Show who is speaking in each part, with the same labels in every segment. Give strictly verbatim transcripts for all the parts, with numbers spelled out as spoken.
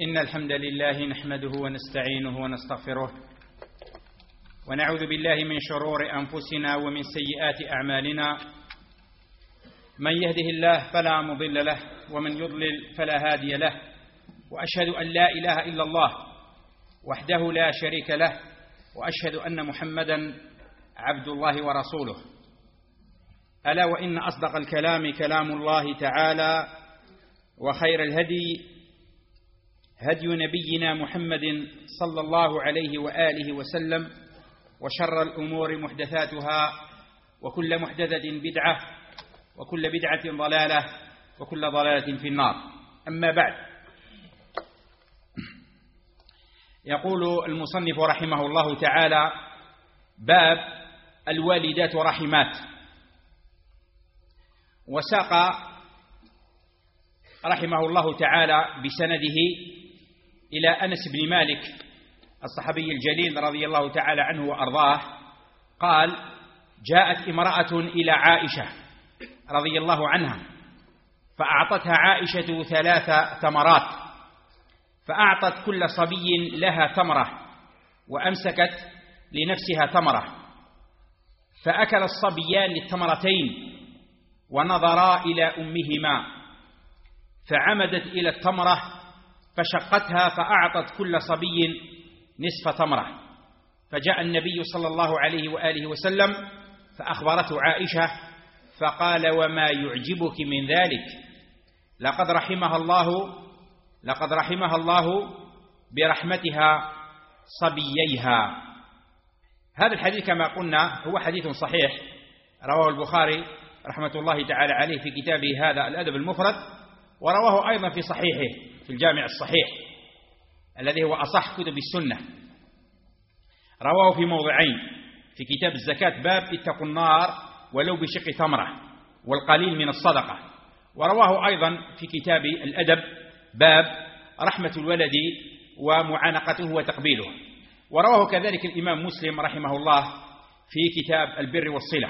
Speaker 1: إن الحمد لله نحمده ونستعينه ونستغفره ونعوذ بالله من شرور أنفسنا ومن سيئات أعمالنا. من يهده الله فلا مضل له ومن يضلل فلا هادي له، وأشهد أن لا إله إلا الله وحده لا شريك له، وأشهد أن محمدا عبد الله ورسوله. ألا وإن أصدق الكلام كلام الله تعالى، وخير الهدي هدي نبينا محمد صلى الله عليه وآله وسلم، وشر الأمور محدثاتها، وكل محدثة بدعة، وكل بدعة ضلالة، وكل ضلالة في النار. أما بعد، يقول المصنف رحمه الله تعالى: باب الوالدات رحمات. وساق رحمه الله تعالى بسنده إلى أنس بن مالك الصحابي الجليل رضي الله تعالى عنه وأرضاه قال: جاءت امرأة إلى عائشة رضي الله عنها فأعطتها عائشة ثلاث تمرات، فأعطت كل صبي لها تمرة وأمسكت لنفسها تمرة، فأكل الصبيان التمرتين ونظرا إلى أمهما، فعمدت إلى التمرة فشقتها فأعطت كل صبي نصف تمرة، فجاء النبي صلى الله عليه وآله وسلم فأخبرته عائشة فقال: وما يعجبك من ذلك؟ لقد رحمها الله لقد رحمها الله برحمتها صبييها. هذا الحديث كما قلنا هو حديث صحيح، رواه البخاري رحمة الله تعالى عليه في كتابه هذا الأدب المفرد، ورواه أيضا في صحيحه في الجامع الصحيح الذي هو أصح كتب السنة. رواه في موضعين: في كتاب الزكاة باب اتقوا النار ولو بشق تمرة والقليل من الصدقة، ورواه أيضا في كتاب الأدب باب رحمة الولد ومعانقته وتقبيله، ورواه كذلك الإمام مسلم رحمه الله في كتاب البر والصلة.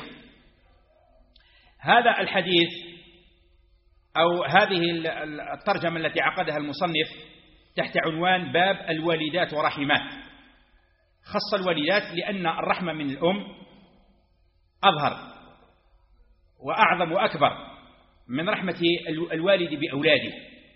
Speaker 1: هذا الحديث أو هذه الترجمة التي عقدها المصنف تحت عنوان باب الوالدات ورحمات. خص الوالدات لأن الرحمة من الأم أظهر وأعظم وأكبر من رحمة الوالد بأولاده،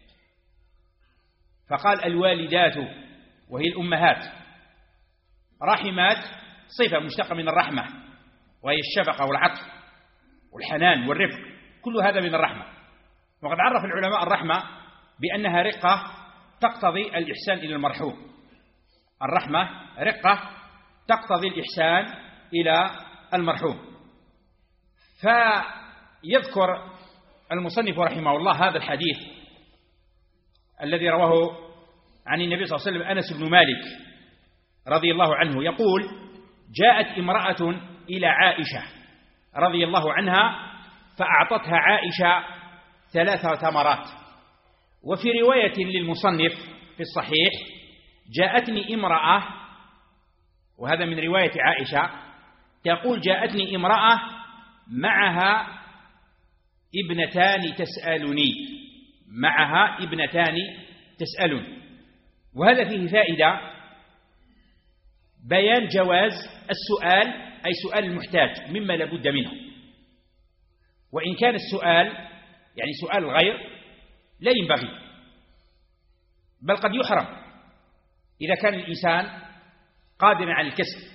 Speaker 1: فقال الوالدات وهي الأمهات، رحمات صفة مشتقة من الرحمة وهي الشفقة والعطف والحنان والرفق، كل هذا من الرحمة. وقد عرف العلماء الرحمة بأنها رقة تقتضي الإحسان إلى المرحوم. الرحمة رقة تقتضي الإحسان إلى المرحوم. فيذكر المصنف رحمه الله هذا الحديث الذي رواه عن النبي صلى الله عليه وسلم أنس بن مالك رضي الله عنه يقول: جاءت امرأة إلى عائشة رضي الله عنها فأعطتها عائشة ثلاث تمرات. وفي رواية للمصنف في الصحيح: جاءتني امرأة، وهذا من رواية عائشة، تقول: جاءتني امرأة معها ابنتان تسألني معها ابنتان تسألني وهذا فيه فائدة بيان جواز السؤال، أي سؤال المحتاج مما لابد منه، وإن كان السؤال يعني سؤال الغير لا ينبغي، بل قد يحرم إذا كان الإنسان قادرا على الكسب،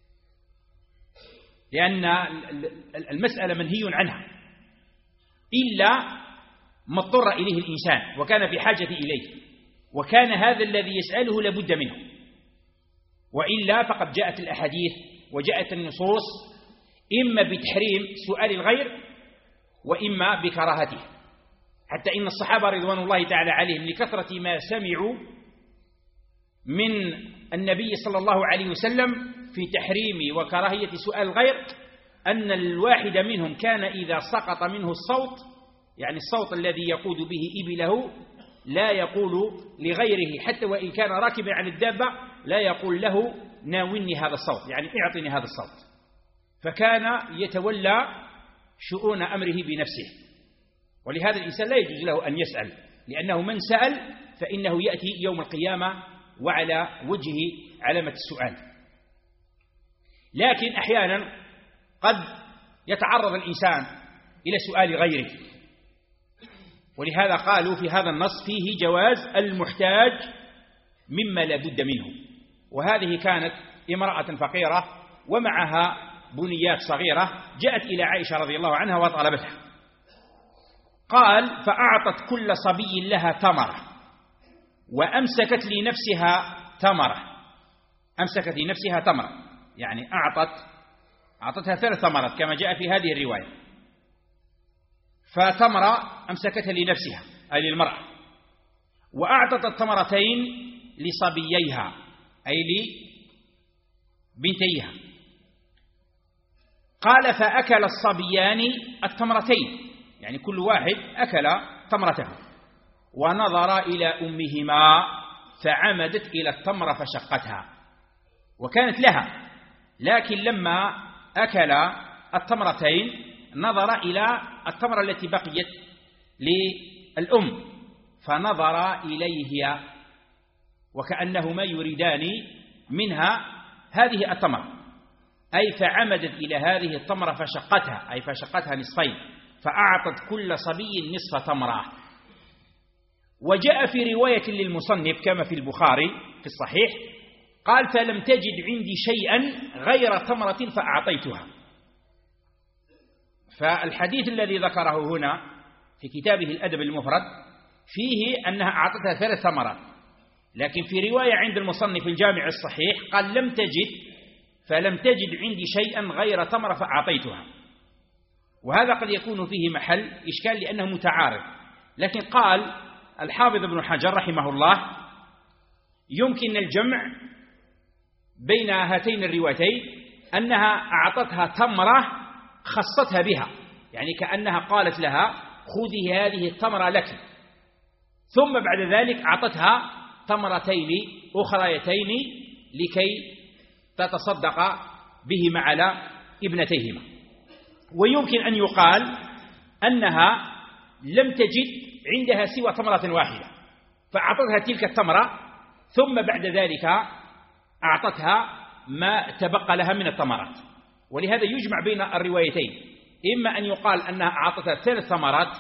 Speaker 1: لأن المسألة منهي عنها إلا ما اضطر إليه الإنسان وكان في حاجة إليه، وكان هذا الذي يسأله لابد منه، وإلا فقد جاءت الأحاديث وجاءت النصوص إما بتحريم سؤال الغير وإما بكراهته، حتى إن الصحابة رضوان الله تعالى عليهم لكثرة ما سمعوا من النبي صلى الله عليه وسلم في تحريم وكراهية سؤال الغير، أن الواحد منهم كان إذا سقط منه الصوت، يعني الصوت الذي يقود به إبله، لا يقول لغيره حتى وإن كان راكبا عن الدابة، لا يقول له ناولني هذا الصوت، يعني اعطني هذا الصوت، فكان يتولى شؤون أمره بنفسه. ولهذا الإنسان لا يجوز له أن يسأل، لأنه من سأل فإنه يأتي يوم القيامة وعلى وجهه علامة السؤال. لكن أحيانا قد يتعرض الإنسان إلى سؤال غيره، ولهذا قالوا في هذا النص فيه جواز المحتاج مما لا بد منه. وهذه كانت امرأة فقيرة ومعها بنيات صغيرة، جاءت إلى عائشة رضي الله عنها وطلبتها. قال: فأعطت كل صبي لها تمرة وأمسكت لنفسها تمرة. أمسكت لنفسها تمرة يعني أعطت أعطتها ثلاث تمرات كما جاء في هذه الرواية، فتمرة أمسكتها لنفسها أي للمرأة، وأعطت التمرتين لصبييها أي لبنتيها. قال: فأكل الصبيان التمرتين يعني كل واحد أكل تمرته، ونظر إلى أمهما فعمدت إلى التمرة فشقتها، وكانت لها، لكن لما أكل التمرتين نظر إلى التمرة التي بقيت للأم فنظر إليها وكأنهما يريدان منها هذه التمرة، أي فعمدت إلى هذه التمرة فشقتها أي فشقتها نصفين، فأعطت كل صبي نصف تمرة. وجاء في رواية للمصنف كما في البخاري في الصحيح قال: فلم تجد عندي شيئا غير تمرة فأعطيتها. فالحديث الذي ذكره هنا في كتابه الأدب المفرد فيه أنها أعطتها ثلاث ثمرات، لكن في رواية عند المصنف الجامع الصحيح قال: لم تجد فلم تجد عندي شيئا غير تمرة فأعطيتها. وهذا قد يكون فيه محل إشكال لأنه متعارض، لكن قال الحافظ ابن حجر رحمه الله: يمكن الجمع بين هاتين الروايتين، أنها أعطتها تمرة خصتها بها، يعني كأنها قالت لها: خذي هذه التمرة لك، ثم بعد ذلك أعطتها تمرتين أخريتين لكي تتصدق بهما على ابنتيهما. ويمكن أن يقال أنها لم تجد عندها سوى تمرة واحدة فأعطتها تلك التمرة، ثم بعد ذلك أعطتها ما تبقى لها من التمرات. ولهذا يجمع بين الروايتين، إما أن يقال أنها أعطتها ثلاث ثمرات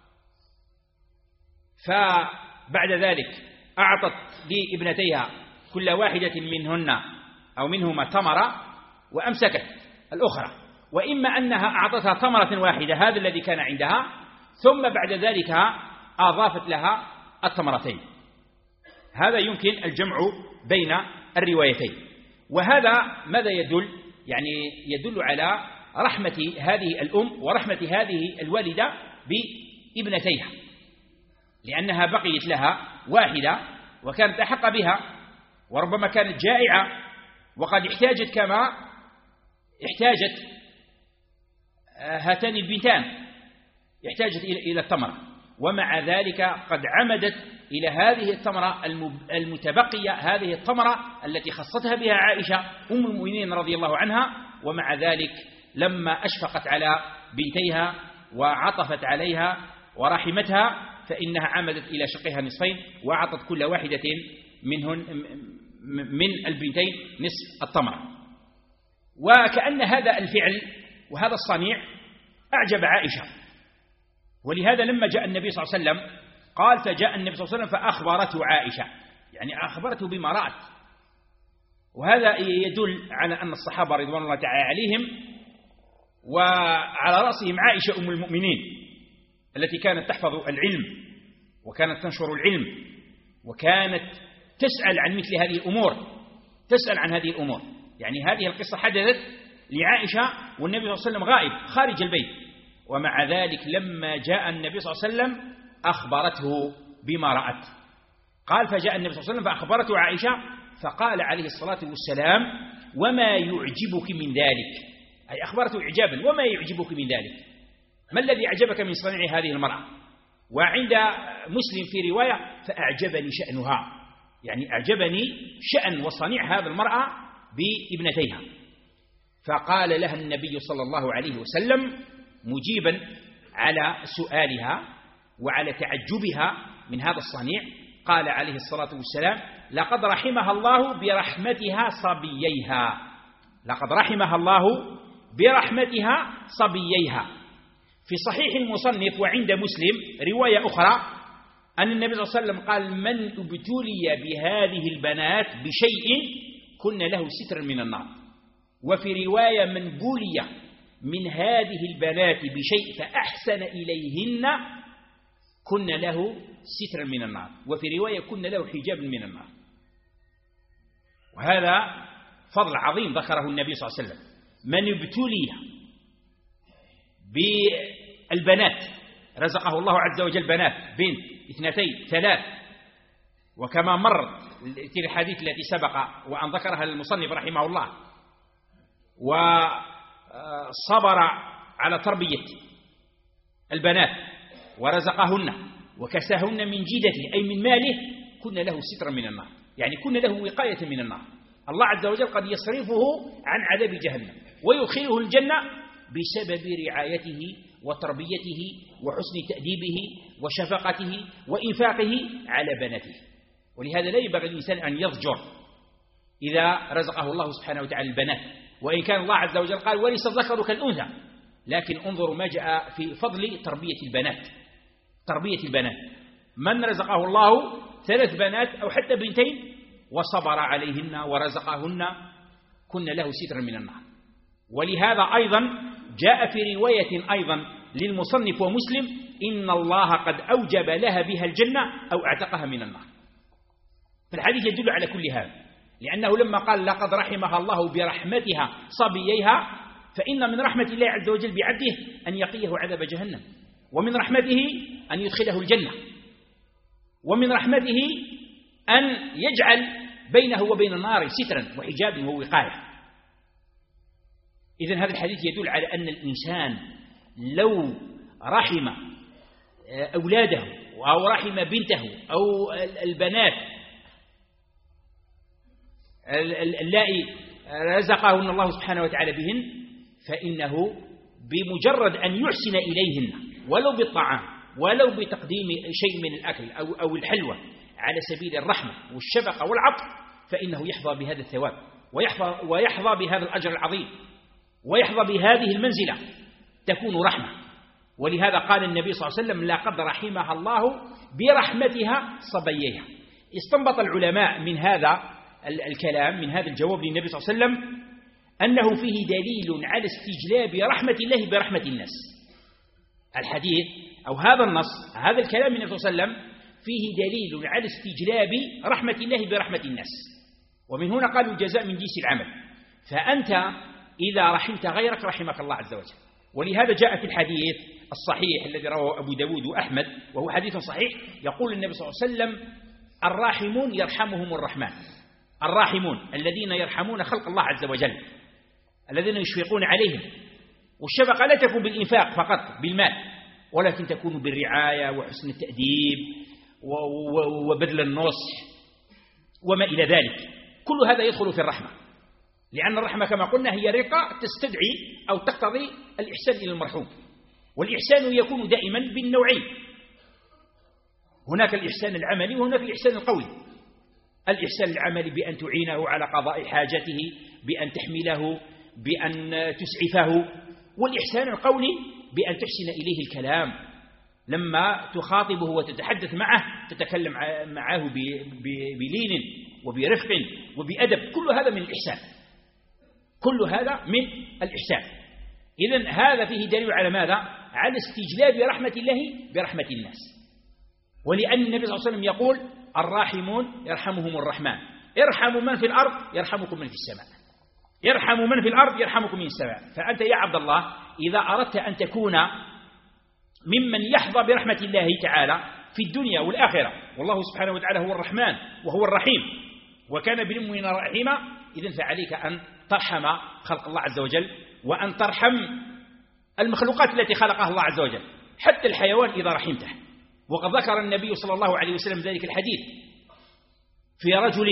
Speaker 1: فبعد ذلك أعطت لابنتيها كل واحدة منهن أو منهما تمرة وأمسكت الأخرى، وإما أنها أعطتها تمرة واحدة هذا الذي كان عندها، ثم بعد ذلك أضافت لها التمرتين. هذا يمكن الجمع بين الروايتين. وهذا ماذا يدل؟ يعني يدل على رحمة هذه الأم ورحمة هذه الوالدة بابنتيها، لأنها بقيت لها واحدة وكانت أحق بها، وربما كانت جائعة وقد احتاجت كما احتاجت هاتان البنتان، احتاجت إلى التمر، ومع ذلك قد عمدت إلى هذه التمرة المتبقية، هذه التمرة التي خصتها بها عائشة أم المؤمنين رضي الله عنها، ومع ذلك لما أشفقت على بنتيها وعطفت عليها ورحمتها فإنها عمدت إلى شقها نصفين وأعطت كل واحدة منهن من البنتين نصف التمرة. وكأن هذا الفعل وهذا الصنيع أعجب عائشة، ولهذا لما جاء النبي صلى الله عليه وسلم قال: فجاء النبي صلى الله عليه وسلم فأخبرته عائشة، يعني أخبرته بما رأت. وهذا يدل على أن الصحابة رضوان الله تعالى عليهم وعلى رأسهم عائشة أم المؤمنين التي كانت تحفظ العلم وكانت تنشر العلم وكانت تسأل عن مثل هذه الأمور، تسأل عن هذه الأمور. يعني هذه القصة حدثت لعائشة والنبي صلى الله عليه وسلم غائب خارج البيت، ومع ذلك لما جاء النبي صلى الله عليه وسلم أخبرته بما رأت. قال: فجاء النبي صلى الله عليه وسلم فأخبرته عائشة فقال عليه الصلاة والسلام: وما يعجبك من ذلك؟ أي أخبرته إعجابا: وما يعجبك من ذلك؟ ما الذي أعجبك من صنيع هذه المرأة؟ وعند مسلم في رواية: فأعجبني شأنها، يعني أعجبني شأن وصنيع هذه المرأة بابنتيها. فقال لها النبي صلى الله عليه وسلم مجيبا على سؤالها وعلى تعجبها من هذا الصنيع، قال عليه الصلاة والسلام: لقد رحمها الله برحمتها صبييها، لقد رحمها الله برحمتها صبييها. في صحيح المصنف وعند مسلم رواية أخرى أن النبي صلى الله عليه وسلم قال: من ابتلي بهذه البنات بشيء كن له سترا من النار. وفي رواية: من بلي من هذه البنات بشيء فأحسن إليهن كن له سترا من النار. وفي رواية: كن له حجاب من النار. وهذا فضل عظيم ذكره النبي صلى الله عليه وسلم. من ابتلي بالبنات رزقه الله عز وجل بنات، بنت، اثنتين، ثلاث، وكما مر في الحديث التي سبق وأن ذكرها المصنف رحمه الله، وصبر على تربية البنات ورزقهن وكساهن من جيدته أي من ماله، كن له سترا من النار، يعني كن له وقاية من النار. الله عز وجل قد يصرفه عن عذاب جهنم ويدخله الجنة بسبب رعايته وتربيته وحسن تأديبه وشفقته وإنفاقه على بناته. ولهذا لا ينبغي الإنسان أن يضجر إذا رزقه الله سبحانه وتعالى البنات، وإن كان الله عز وجل قال: وليس الذكر كالأنثى، لكن انظروا ما جاء في فضل تربية البنات. تربية البنات، من رزقه الله ثلاث بنات أو حتى بنتين وصبر عليهن ورزقهن كن له سترا من النار. ولهذا أيضا جاء في رواية أيضا للمصنف ومسلم: إن الله قد أوجب لها بها الجنة أو اعتقها من النار. فالحديث يدل على كل هذا، لأنه لما قال: لقد رحمها الله برحمتها صبييها، فإن من رحمة الله عز وجل بعبده أن يقيه عذاب جهنم، ومن رحمته أن يدخله الجنة، ومن رحمته أن يجعل بينه وبين النار سترا وحجابا ووقاية. إذن هذا الحديث يدل على أن الإنسان لو رحم أولاده أو رحم بنته أو البنات اللائي رزقهن الله سبحانه وتعالى بهن، فإنه بمجرد أن يحسن إليهن ولو بالطعام ولو بتقديم شيء من الأكل أو أو الحلوى على سبيل الرحمة والشفقة والعطف، فإنه يحظى بهذا الثواب ويحظى ويحظى بهذا الأجر العظيم ويحظى بهذه المنزلة تكون رحمة. ولهذا قال النبي صلى الله عليه وسلم: لقد رحمها الله برحمتها صبييها. استنبط العلماء من هذا الكلام، من هذا الجواب للنبي صلى الله عليه وسلم، أنه فيه دليل على استجلاب رحمة الله برحمة الناس. الحديث أو هذا النص، هذا الكلام من النبي صلى الله عليه وسلم فيه دليل على استجلاب رحمة الله برحمة الناس. ومن هنا قالوا: الجزاء من جنس العمل. فأنت إذا رحمت غيرك رحمك الله عز وجل. ولهذا جاء في الحديث الصحيح الذي رواه أبو داود وأحمد، وهو حديث صحيح، يقول النبي صلى الله عليه وسلم: الراحمون يرحمهم الرحمن. الراحمون الذين يرحمون خلق الله عز وجل، الذين يشفقون عليهم. والشفقة لا تكون بالإنفاق فقط بالمال، ولكن تكون بالرعاية وحسن التأديب وبذل النصح وما إلى ذلك. كل هذا يدخل في الرحمة، لأن الرحمة كما قلنا هي رقة تستدعي أو تقتضي الإحسان إلى المرحوم. والإحسان يكون دائما بالنوعين، هناك الإحسان العملي وهناك الإحسان القولي. الإحسان العملي بأن تعينه على قضاء حاجته، بأن تحمله، بأن تسعفه. والإحسان القولي بأن تحسن إليه الكلام، لما تخاطبه وتتحدث معه تتكلم معه بلين وبرفق وبأدب. كل هذا من الإحسان، كل هذا من الإحسان. إذن هذا فيه دليل على ماذا؟ على استجلاب رحمة الله برحمة الناس. ولأن النبي صلى الله عليه وسلم يقول: الراحمون يرحمهم الرحمن، ارحموا من في الأرض يرحمكم من في السماء، ارحموا من في الأرض يرحمكم من السماء. فأنت يا عبد الله إذا أردت أن تكون ممن يحظى برحمة الله تعالى في الدنيا والآخرة، والله سبحانه وتعالى هو الرحمن وهو الرحيم وكان بالمؤمنين رحيما، إذن فعليك أن ترحم خلق الله عز وجل، وأن ترحم المخلوقات التي خلقها الله عز وجل، حتى الحيوان إذا رحمته. وقد ذكر النبي صلى الله عليه وسلم ذلك الحديث في رجل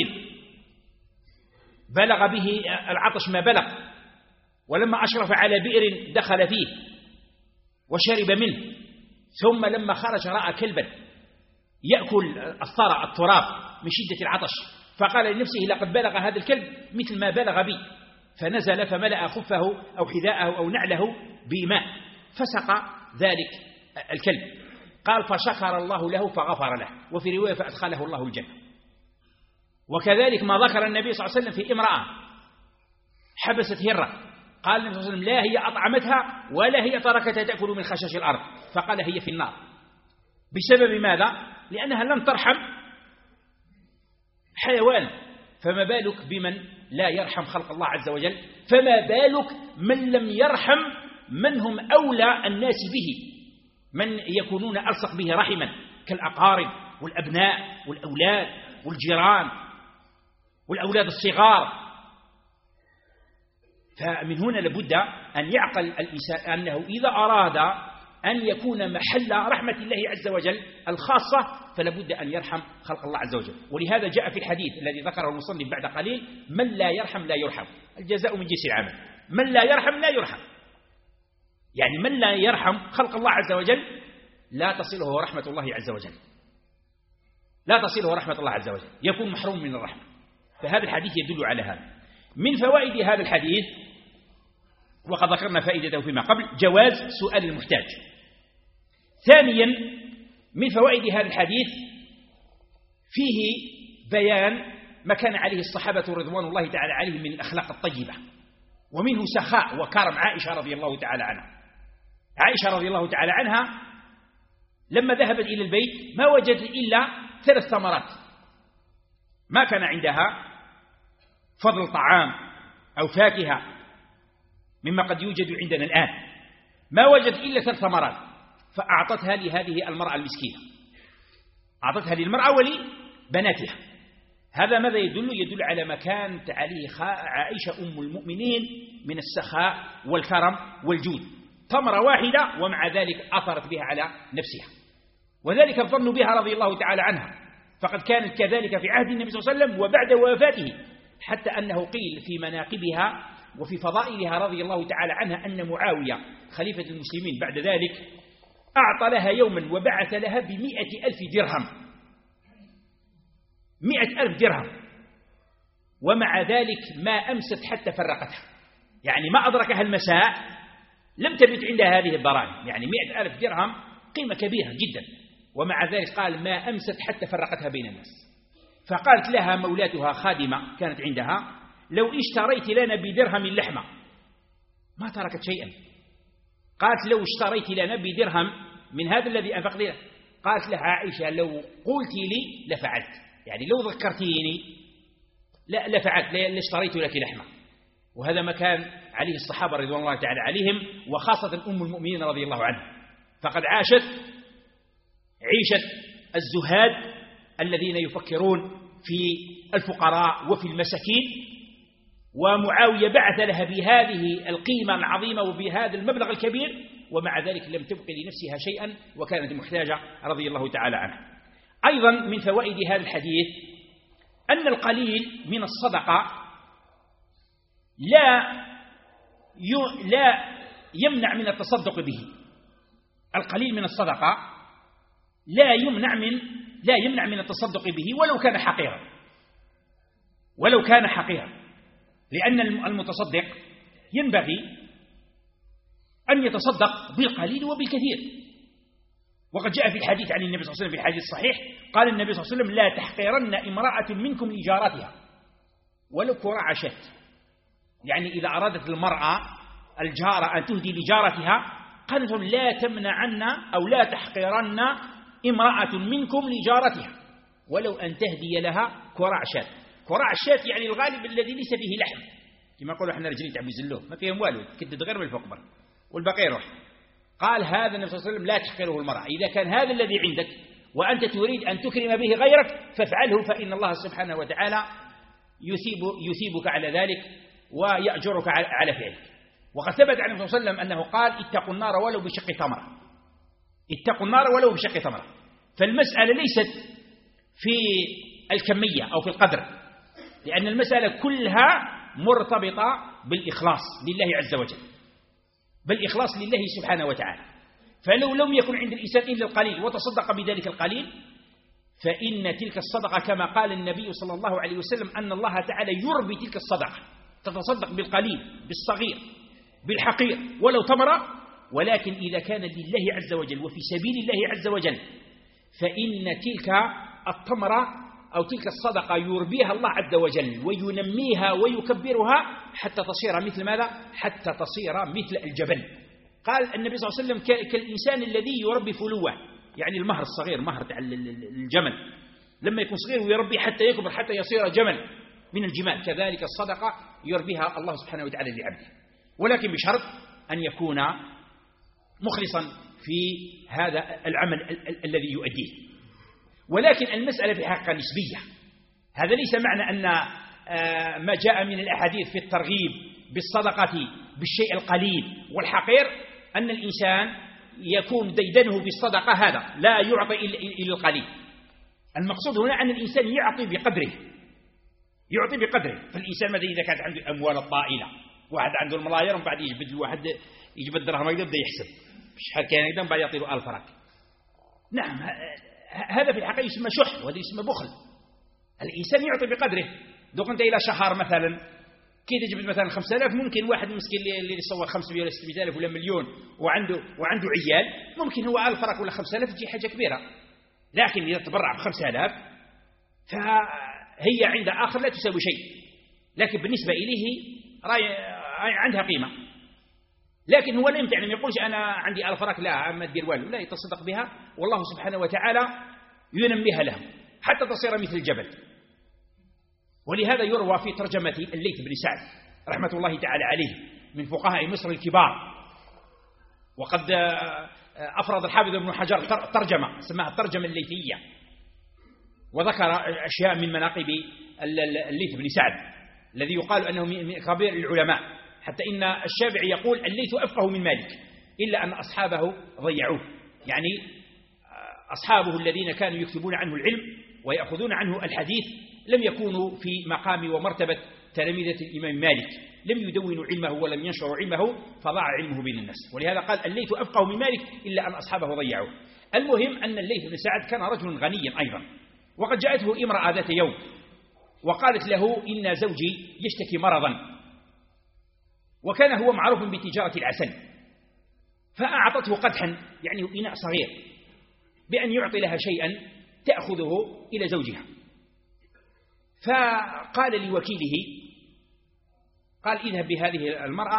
Speaker 1: بلغ به العطش ما بلغ، ولما أشرف على بئر دخل فيه وشرب منه، ثم لما خرج رأى كلبا يأكل الثرى التراب من شدة العطش، فقال لنفسه لقد بلغ هذا الكلب مثل ما بلغ بي، فنزل فملأ خفه أو حذاءه أو نعله بماء فسقى ذلك الكلب. قال فشكر الله له فغفر له، وفي رواية فأدخله الله الجنة. وكذلك ما ذكر النبي صلى الله عليه وسلم في امرأة حبست هرة، قال النبي صلى الله عليه وسلم لا هي أطعمتها ولا هي تركتها تأكل من خشاش الأرض، فقال هي في النار. بسبب ماذا؟ لأنها لم ترحم حيوان، فما بالك بمن لا يرحم خلق الله عز وجل؟ فما بالك من لم يرحم من هم أولى الناس به، من يكونون ألصق به رحما كالأقارب والأبناء والأولاد والجيران والأولاد الصغار. فمن هنا لابد أن يعقل الإنسان أنه إذا أراد أن يكون محل رحمة الله عز وجل الخاصة فلابد أن يرحم خلق الله عز وجل. ولهذا جاء في الحديث الذي ذكره المصنف بعد قليل: من لا يرحم لا يرحم، الجزاء من جنس العمل. من لا يرحم لا يرحم، يعني من لا يرحم خلق الله عز وجل لا تصله رحمة الله عز وجل، لا تصله رحمة الله عز وجل، يكون محروم من الرحمة. فهذا الحديث يدل على هذا. من فوائد هذا الحديث، وقد ذكرنا فائدته فيما قبل، جواز سؤال المحتاج. ثانيا من فوائد هذا الحديث فيه بيان ما كان عليه الصحابة رضوان الله تعالى عليهم من الأخلاق الطيبة، ومنه سخاء وكرم عائشة رضي الله تعالى عنها. عائشة رضي الله تعالى عنها لما ذهبت إلى البيت ما وجدت إلا ثلاث ثمرات، ما كان عندها فضل طعام أو فاكهة مما قد يوجد عندنا الآن، ما وجدت إلا ثلاث ثمرات، فأعطتها لهذه المرأة المسكينة، أعطتها للمرأة ولبناتها. هذا ماذا يدل؟ يدل على ما كانت عليه عائشة أم المؤمنين من السخاء والكرم والجود. ثمرة واحدة ومع ذلك أثرت بها على نفسها، وذلك الظن بها رضي الله تعالى عنها، فقد كانت كذلك في عهد النبي صلى الله عليه وسلم وبعد وفاته، حتى أنه قيل في مناقبها وفي فضائلها رضي الله تعالى عنها أن معاوية خليفة المسلمين بعد ذلك أعطى لها يوما وبعث لها بمئة ألف درهم، مئة ألف درهم، ومع ذلك ما أمست حتى فرقتها، يعني ما أدركها المساء لم تبت عندها هذه الدراهم، يعني مئة ألف درهم قيمة كبيرة جدا، ومع ذلك قال ما أمست حتى فرقتها بين الناس. فقالت لها مولاتها خادمة كانت عندها: لو اشتريت لنا بدرهم اللحمة، ما تركت شيئا. قالت: لو اشتريت لنا بدرهم من هذا الذي أنفقت له. قالت لها عائشة: لو قلت لي لفعلت، يعني لو ذكرتيني لا لفعلت، لاشتريت لك لحمة. وهذا ما كان عليه الصحابة رضوان الله تعالى عليهم، وخاصة أم المؤمنين رضي الله عنها، فقد عاشت عيشة الزهاد الذين يفكرون في الفقراء وفي المساكين. ومعاوية بعث لها بهذه القيمة العظيمة وبهذا المبلغ الكبير، ومع ذلك لم تبق لنفسها شيئا وكانت محتاجة رضي الله تعالى عنها. أيضا من فوائد هذا الحديث أن القليل من الصدقة لا لا يمنع من التصدق به. القليل من الصدقة لا يمنع من لا يمنع من التصدق به ولو كان حقيرا، ولو كان حقيرا، لأن المتصدق ينبغي أن يتصدق بالقليل وبالكثير. وقد جاء في الحديث عن النبي صلى الله عليه وسلم في الحديث الصحيح قال النبي صلى الله عليه وسلم: لا تحقرن امرأة منكم لجارتها ولو كراع شاة. يعني إذا أرادت المرأة الجارة أن تهدي لجارتها قالت: لا تمنعن أو لا تحقرن امرأة منكم لجارتها ولو أن تهدي لها كراع شاة. كراع الشاة يعني الغالب الذي ليس فيه لحم، كما يقولوا احنا رجلين تعبوا يزلوه ما فيهم والو، كدد غير بالفقبر والباقي يروح. قال هذا النبي صلى الله عليه وسلم: لا تحقره المرأة، إذا كان هذا الذي عندك وأنت تريد أن تكرم به غيرك فافعله، فإن الله سبحانه وتعالى يثيب يثيبك على ذلك ويأجرك على فعلك. وقد ثبت عن النبي صلى الله عليه وسلم أنه قال: اتقوا النار ولو بشق تمرة، اتقوا النار ولو بشق تمرة. فالمسألة ليست في الكمية أو في القدر، لأن المسألة كلها مرتبطة بالإخلاص لله عز وجل، بالإخلاص لله سبحانه وتعالى. فلو لم يكن عند الإنسان إلا القليل وتصدق بذلك القليل فإن تلك الصدقة كما قال النبي صلى الله عليه وسلم أن الله تعالى يربي تلك الصدقة، تتصدق بالقليل بالصغير بالحقير ولو تمر، ولكن إذا كان لله عز وجل وفي سبيل الله عز وجل فإن تلك التمرة أو تلك الصدقة يربيها الله عز وجل وينميها ويكبرها حتى تصير مثل ماذا؟ حتى تصير مثل الجبل. قال النبي صلى الله عليه وسلم كالإنسان الذي يربي فلوة، يعني المهر الصغير، مهر الجمل لما يكون صغير ويربي حتى يكبر حتى يصير جمل من الجمال، كذلك الصدقة يربيها الله سبحانه وتعالى لعبده، ولكن بشرط أن يكون مخلصا في هذا العمل الذي يؤديه. ولكن المسألة في الحقيقة نسبية. هذا ليس معنى أن ما جاء من الأحاديث في الترغيب بالصدقة بالشيء القليل والحقير أن الإنسان يكون ديدنه بالصدقة، هذا لا يعطي إلى القليل. المقصود هنا أن الإنسان يعطي بقدره، يعطي بقدره. فالإنسان ماذا إذا كانت عنده أموال طائلة، واحد عنده الملايير وبعد يجبد الواحد يجبد الدرهم يبدأ يحسب شحال كان يقدم بعد يعطي له ألف فرنك. نعم، هذا في الحقيقة يسمى شح، وهذا يسمى بخل. الإنسان يعطي بقدره. دوك أنت إلى شهر مثلا كي تجبد مثلا خمسة آلاف، ممكن واحد مسكين اللي يصور خمسمائة ولا ستمائة ألف ولا مليون وعنده وعنده عيال، ممكن هو ألف فرنك ولا خمسة آلاف تجي حاجة كبيرة. لكن إذا تبرع بخمسة آلاف فهي عند آخر لا تساوي شيء، لكن بالنسبة إليه عندها قيمة. لكن هو لا يمتع أن يقولش أنا عندي ألف فرنك، لا ما تدير والو، لا يتصدق بها والله سبحانه وتعالى ينميها له حتى تصير مثل الجبل. ولهذا يروى في ترجمة الليث بن سعد رحمة الله تعالى عليه من فقهاء مصر الكبار، وقد أفرض الحافظ ابن حجر ترجمة سماها الترجمة الليثية، وذكر أشياء من مناقب الليث بن سعد الذي يقال أنه من كبير العلماء، حتى إن الشافعي يقول الليث أفقه من مالك إلا أن أصحابه ضيعوه، يعني أصحابه الذين كانوا يكتبون عنه العلم ويأخذون عنه الحديث لم يكونوا في مقام ومرتبة تلاميذة الإمام مالك، لم يدونوا علمه ولم ينشروا علمه فضاع علمه بين الناس. ولهذا قال الليث أفقه من مالك إلا أن أصحابه ضيعوه. المهم أن الليث بن سعد كان رجل غنيا أيضا، وقد جاءته امرأة ذات يوم وقالت له إن زوجي يشتكي مرضا، وكان هو معروف بتجارة العسل، فأعطته قدحا يعني إناء صغير بأن يعطي لها شيئا تأخذه إلى زوجها. فقال لوكيله قال اذهب بهذه المرأة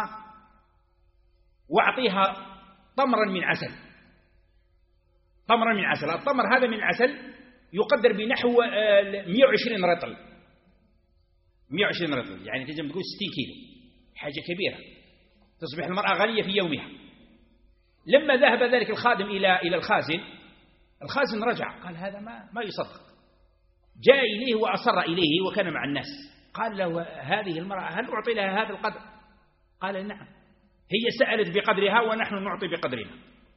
Speaker 1: واعطيها تمرا من عسل، تمرا من عسل. التمر هذا من العسل يقدر بنحو مئة وعشرين رطل، مئة وعشرين رطل يعني تجمع تقول ستين كيلو، حاجة كبيرة، تصبح المرأة غنية في يومها. لما ذهب ذلك الخادم إلى إلى الخازن، الخازن رجع قال هذا ما ما يصدق. جاء إليه وأصر إليه وكان مع الناس، قال له هذه المرأة هل أعطي لها هذا القدر؟ قال نعم، هي سألت بقدرها ونحن نعطي بقدرنا،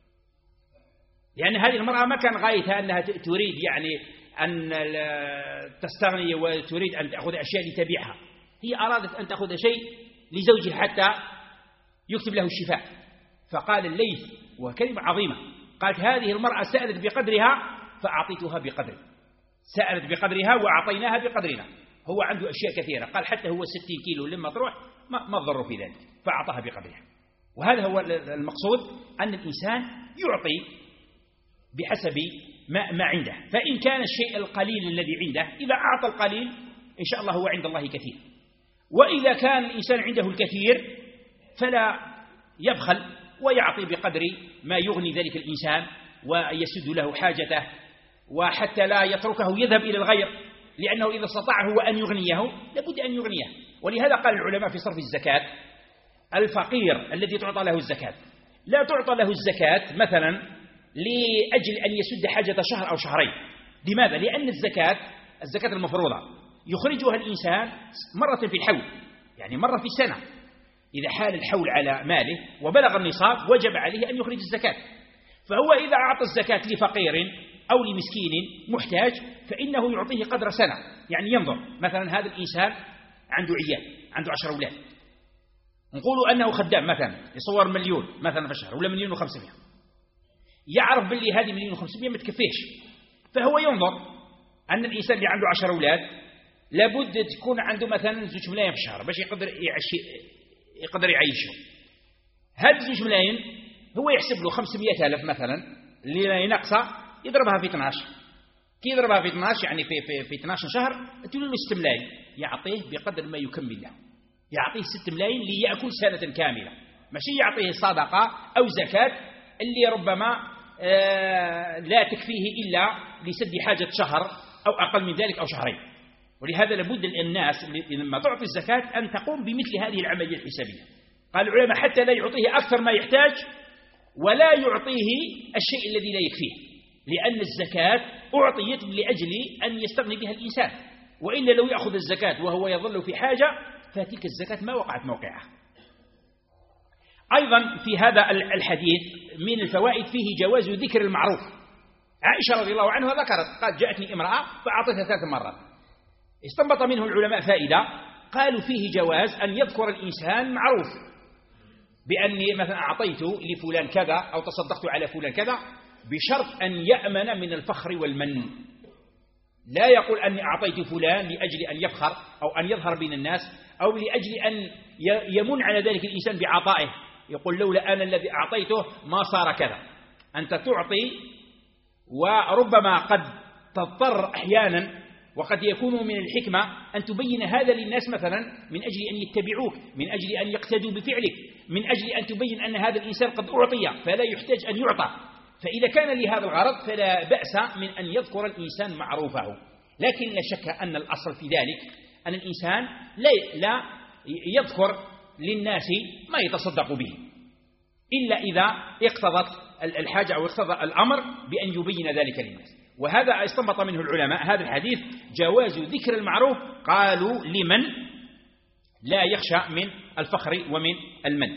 Speaker 1: لأن هذه المرأة ما كان غايتها أنها تريد يعني أن تستغني وتريد أن تأخذ أشياء لتبيعها، هي أرادت أن تأخذ شيء لزوجها حتى يكتب له الشفاء. فقال الليث وكلمة عظيمة، قالت هذه المرأة سألت بقدرها فأعطيتها بقدر، سألت بقدرها وأعطيناها بقدرنا. هو عنده أشياء كثيرة، قال حتى هو ستين كيلو لما تروح ما, ما ضروا في ذلك، فأعطاها بقدرها. وهذا هو المقصود، أن الإنسان يعطي بحسب ما, ما عنده. فإن كان الشيء القليل الذي عنده إذا أعطى القليل إن شاء الله هو عند الله كثير، وإذا كان الإنسان عنده الكثير فلا يبخل ويعطي بقدر ما يغني ذلك الإنسان ويسد له حاجته، وحتى لا يتركه يذهب إلى الغير، لأنه إذا استطاع هو أن يغنيه لابد أن يغنيه. ولهذا قال العلماء في صرف الزكاة الفقير الذي تعطى له الزكاة لا تعطى له الزكاة مثلا لأجل أن يسد حاجة شهر أو شهرين. لماذا؟ لأن الزكاة الزكاة المفروضة يخرجها الإنسان مرة في الحول، يعني مرة في السنة. إذا حال الحول على ماله وبلغ النصاب وجب عليه أن يخرج الزكاة. فهو إذا أعطى الزكاة لفقير أو لمسكين محتاج فإنه يعطيه قدر سنة، يعني ينظر مثلا هذا الإنسان عنده عيال، عنده عشر أولاد، نقول أنه خدام مثلا يصور مليون مثلا في الشهر ولا مليون وخمسمائة، يعرف باللي هذه مليون وخمسمائة ما تكفيش، فهو ينظر أن الإنسان اللي عنده عشر أولاد لابد تكون عنده مثلا زوج ملايين في الشهر باش يقدر يعيش يقدر يعيشه. هذا زوج ملايين هو يحسب له خمسمائة ألف مثلا اللي ناقصة يضربها في اثني عشر، كي يضربها في اثني عشر يعني في في في اثني عشر شهر تولي له ستة ملايين، يعطيه بقدر ما يكمل له، يعطيه ستة ملايين ليأكل سنة كاملة، ماشي يعطيه صدقة أو زكاة اللي ربما آه لا تكفيه إلا لسد حاجة شهر أو أقل من ذلك أو شهرين. ولهذا لابد الناس لما تعطي الزكاة أن تقوم بمثل هذه العملية الحسابية. قال العلماء حتى لا يعطيه أكثر ما يحتاج ولا يعطيه الشيء الذي لا يكفيه، لأن الزكاة أعطيت لأجل أن يستغني بها الإنسان، وإلا لو يأخذ الزكاة وهو يظل في حاجة فتلك الزكاة ما وقعت موقعها. أيضا في هذا الحديث من الفوائد فيه جواز ذكر المعروف. عائشة رضي الله عنها ذكرت قالت جاءتني امرأة فأعطيتها ثلاث مرات، استنبط منه العلماء فائدة، قالوا فيه جواز أن يذكر الإنسان معروف، بأني مثلا أعطيت لفلان كذا أو تصدقت على فلان كذا، بشرط أن يأمن من الفخر والمن. لا يقول أني أعطيت فلان لأجل أن يفخر أو أن يظهر بين الناس أو لأجل أن يمن على ذلك الإنسان بعطائه، يقول لولا أنا الذي أعطيته ما صار كذا. أنت تعطي وربما قد تضطر أحيانا، وقد يكون من الحكمة أن تبين هذا للناس مثلا من أجل أن يتبعوك، من أجل أن يقتدوا بفعلك، من أجل أن تبين أن هذا الإنسان قد أعطي فلا يحتاج أن يعطى. فإذا كان لهذا الغرض فلا بأس من أن يذكر الإنسان معروفه، لكن لا شك أن الأصل في ذلك أن الإنسان لا, لا يذكر للناس ما يتصدق به إلا إذا اقتضت الحاجة أو اقتضى الأمر بأن يبين ذلك للناس. وهذا استنبط منه العلماء هذا الحديث جواز ذكر المعروف، قالوا لمن لا يخشى من الفخر ومن المن.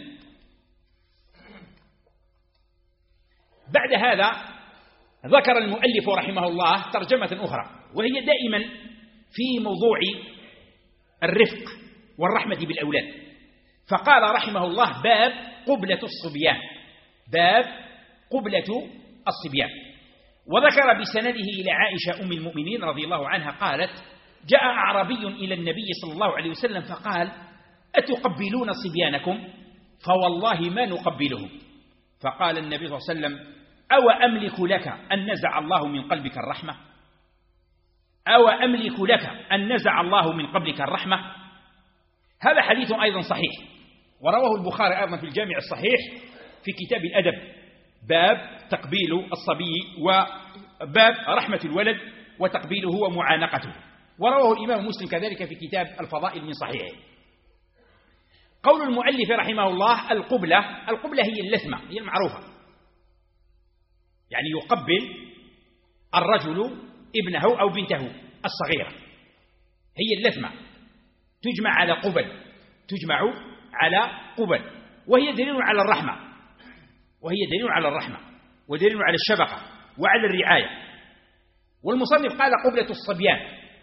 Speaker 1: بعد هذا ذكر المؤلف رحمه الله ترجمة أخرى، وهي دائما في موضوع الرفق والرحمة بالأولاد، فقال رحمه الله باب قبلة الصبيان، باب قبلة الصبيان. وذكر بسنده إلى عائشة أم المؤمنين رضي الله عنها قالت جاء أعرابي إلى النبي صلى الله عليه وسلم فقال أتقبلون صبيانكم؟ فوالله ما نقبلهم. فقال النبي صلى الله عليه وسلم أو أملك لك أن نزع الله من قلبك الرحمة؟ أو أملك لك أن نزع الله من قلبك الرحمة؟ هذا حديث أيضا صحيح، ورواه البخاري أيضا في الجامع الصحيح في كتاب الأدب، باب تقبيل الصبي وباب رحمة الولد وتقبيله ومعانقته، ورواه الإمام مسلم كذلك في كتاب الفضائل من صحيحه. قول المؤلف رحمه الله القبلة، القبلة هي اللثمة، هي المعروفة، يعني يقبل الرجل ابنه أو بنته الصغيرة، هي اللثمة، تجمع على قبل، تجمع على قبل، وهي دليل على الرحمة، وهي دليل على الرحمة ودليل على الشفقة وعلى الرعاية. والمصنف قال قبلة الصبيان،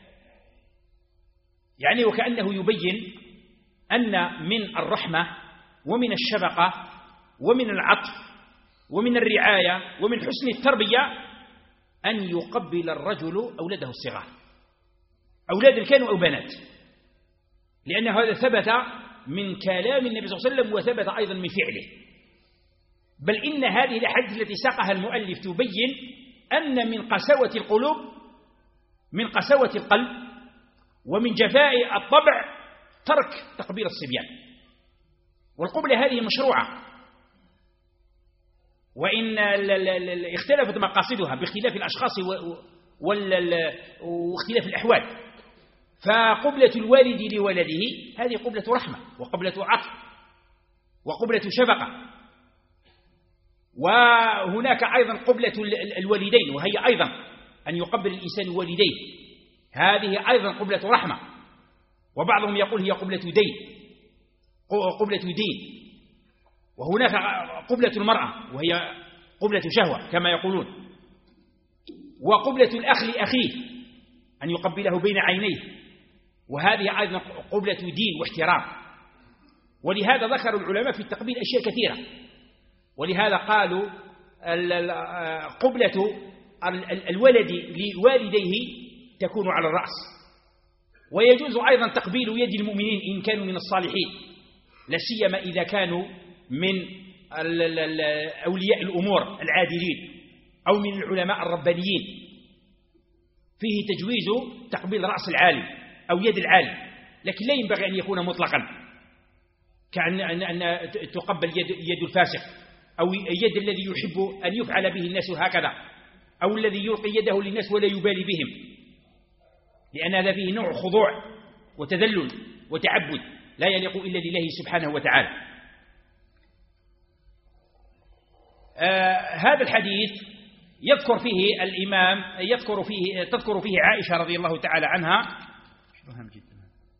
Speaker 1: يعني وكأنه يبين أن من الرحمة ومن الشفقة ومن العطف ومن الرعاية ومن حسن التربية أن يقبل الرجل أولاده الصغار، أولاد كانوا أو بنات، لأن هذا ثبت من كلام النبي صلى الله عليه وسلم وثبت أيضا من فعله. بل إن هذه الأحاديث التي ساقها المؤلف تبين أن من قسوة القلوب، من قسوة القلب ومن جفاء الطبع ترك تقبيل الصبيان. والقبلة هذه مشروعة، وإن اختلفت مقاصدها باختلاف الأشخاص واختلاف الأحوال. فقبلة الوالد لولده هذه قبلة رحمة وقبلة عطف وقبلة شفقة. وهناك أيضا قبلة الوالدين، وهي أيضا أن يقبل الإنسان والديه، هذه أيضا قبلة رحمة. وبعضهم يقول هي قبلة دين، قبلة دين. وهناك قبلة المرأة وهي قبلة شهوة كما يقولون. وقبلة الأخ لأخيه أن يقبله بين عينيه، وهذه أيضا قبلة دين واحترام. ولهذا ذكر العلماء في التقبيل أشياء كثيرة، ولهذا قالوا قبلة الولد لوالديه تكون على الرأس. ويجوز أيضا تقبيل يد المؤمنين إن كانوا من الصالحين، لا سيما إذا كانوا من أولياء الأمور العادلين أو من العلماء الربانيين، فيه تجويز تقبيل رأس العالم أو يد العالم، لكن لا ينبغي أن يكون مطلقا، كأن أن تقبل يد, يد الفاسق أو يد الذي يحب أن يفعل به الناس هكذا، أو الذي يلقي يده للناس ولا يبالي بهم، لأن هذا فيه نوع خضوع وتذلل وتعبد لا يليق إلا لله سبحانه وتعالى. آه هذا الحديث يذكر فيه الإمام يذكر فيه تذكر فيه عائشة رضي الله تعالى عنها. أهم جدا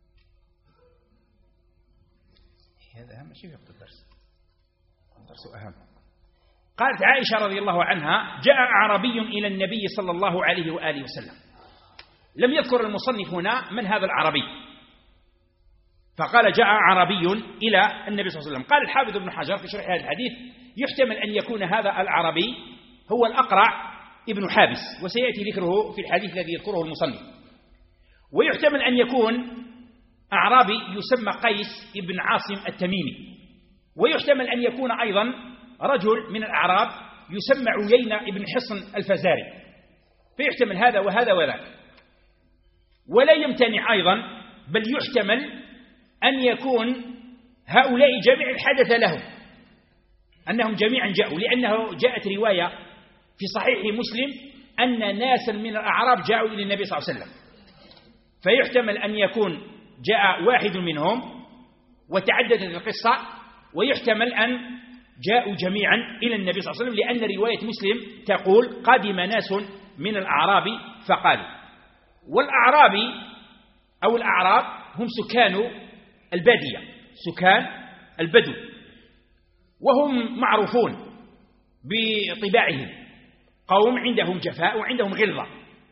Speaker 1: هذا أهم شيء في الدرس، الدرس أهم. قالت عائشة رضي الله عنها: جاء أعرابي إلى النبي صلى الله عليه وآله وسلم. لم يذكر المصنف هنا من هذا العربي، فقال جاء عربي إلى النبي صلى الله عليه وسلم. قال الحافظ ابن حجر في شرح هذا الحديث: يحتمل أن يكون هذا العربي هو الأقرع ابن حابس، وسيأتي ذكره في الحديث الذي يذكره المصنف. ويحتمل أن يكون أعرابي يسمى قيس ابن عاصم التميمي. ويحتمل أن يكون أيضا رجل من الأعراب يسمى عيينة ابن حصن الفزاري، فيحتمل هذا وهذا وذاك. ولا يمتنع أيضا، بل يحتمل أن يكون هؤلاء جميع حدث لهم، أنهم جميعا جاءوا، لأنه جاءت رواية في صحيح مسلم أن ناسا من الأعراب جاءوا إلى النبي صلى الله عليه وسلم، فيحتمل أن يكون جاء واحد منهم وتعددت القصة، ويحتمل أن جاءوا جميعا إلى النبي صلى الله عليه وسلم، لأن رواية مسلم تقول: قدم ناس من الأعراب فقالوا. والأعرابي أو الأعراب هم سكان البادية، سكان البدو، وهم معروفون بطباعهم، قوم عندهم جفاء وعندهم غلظة،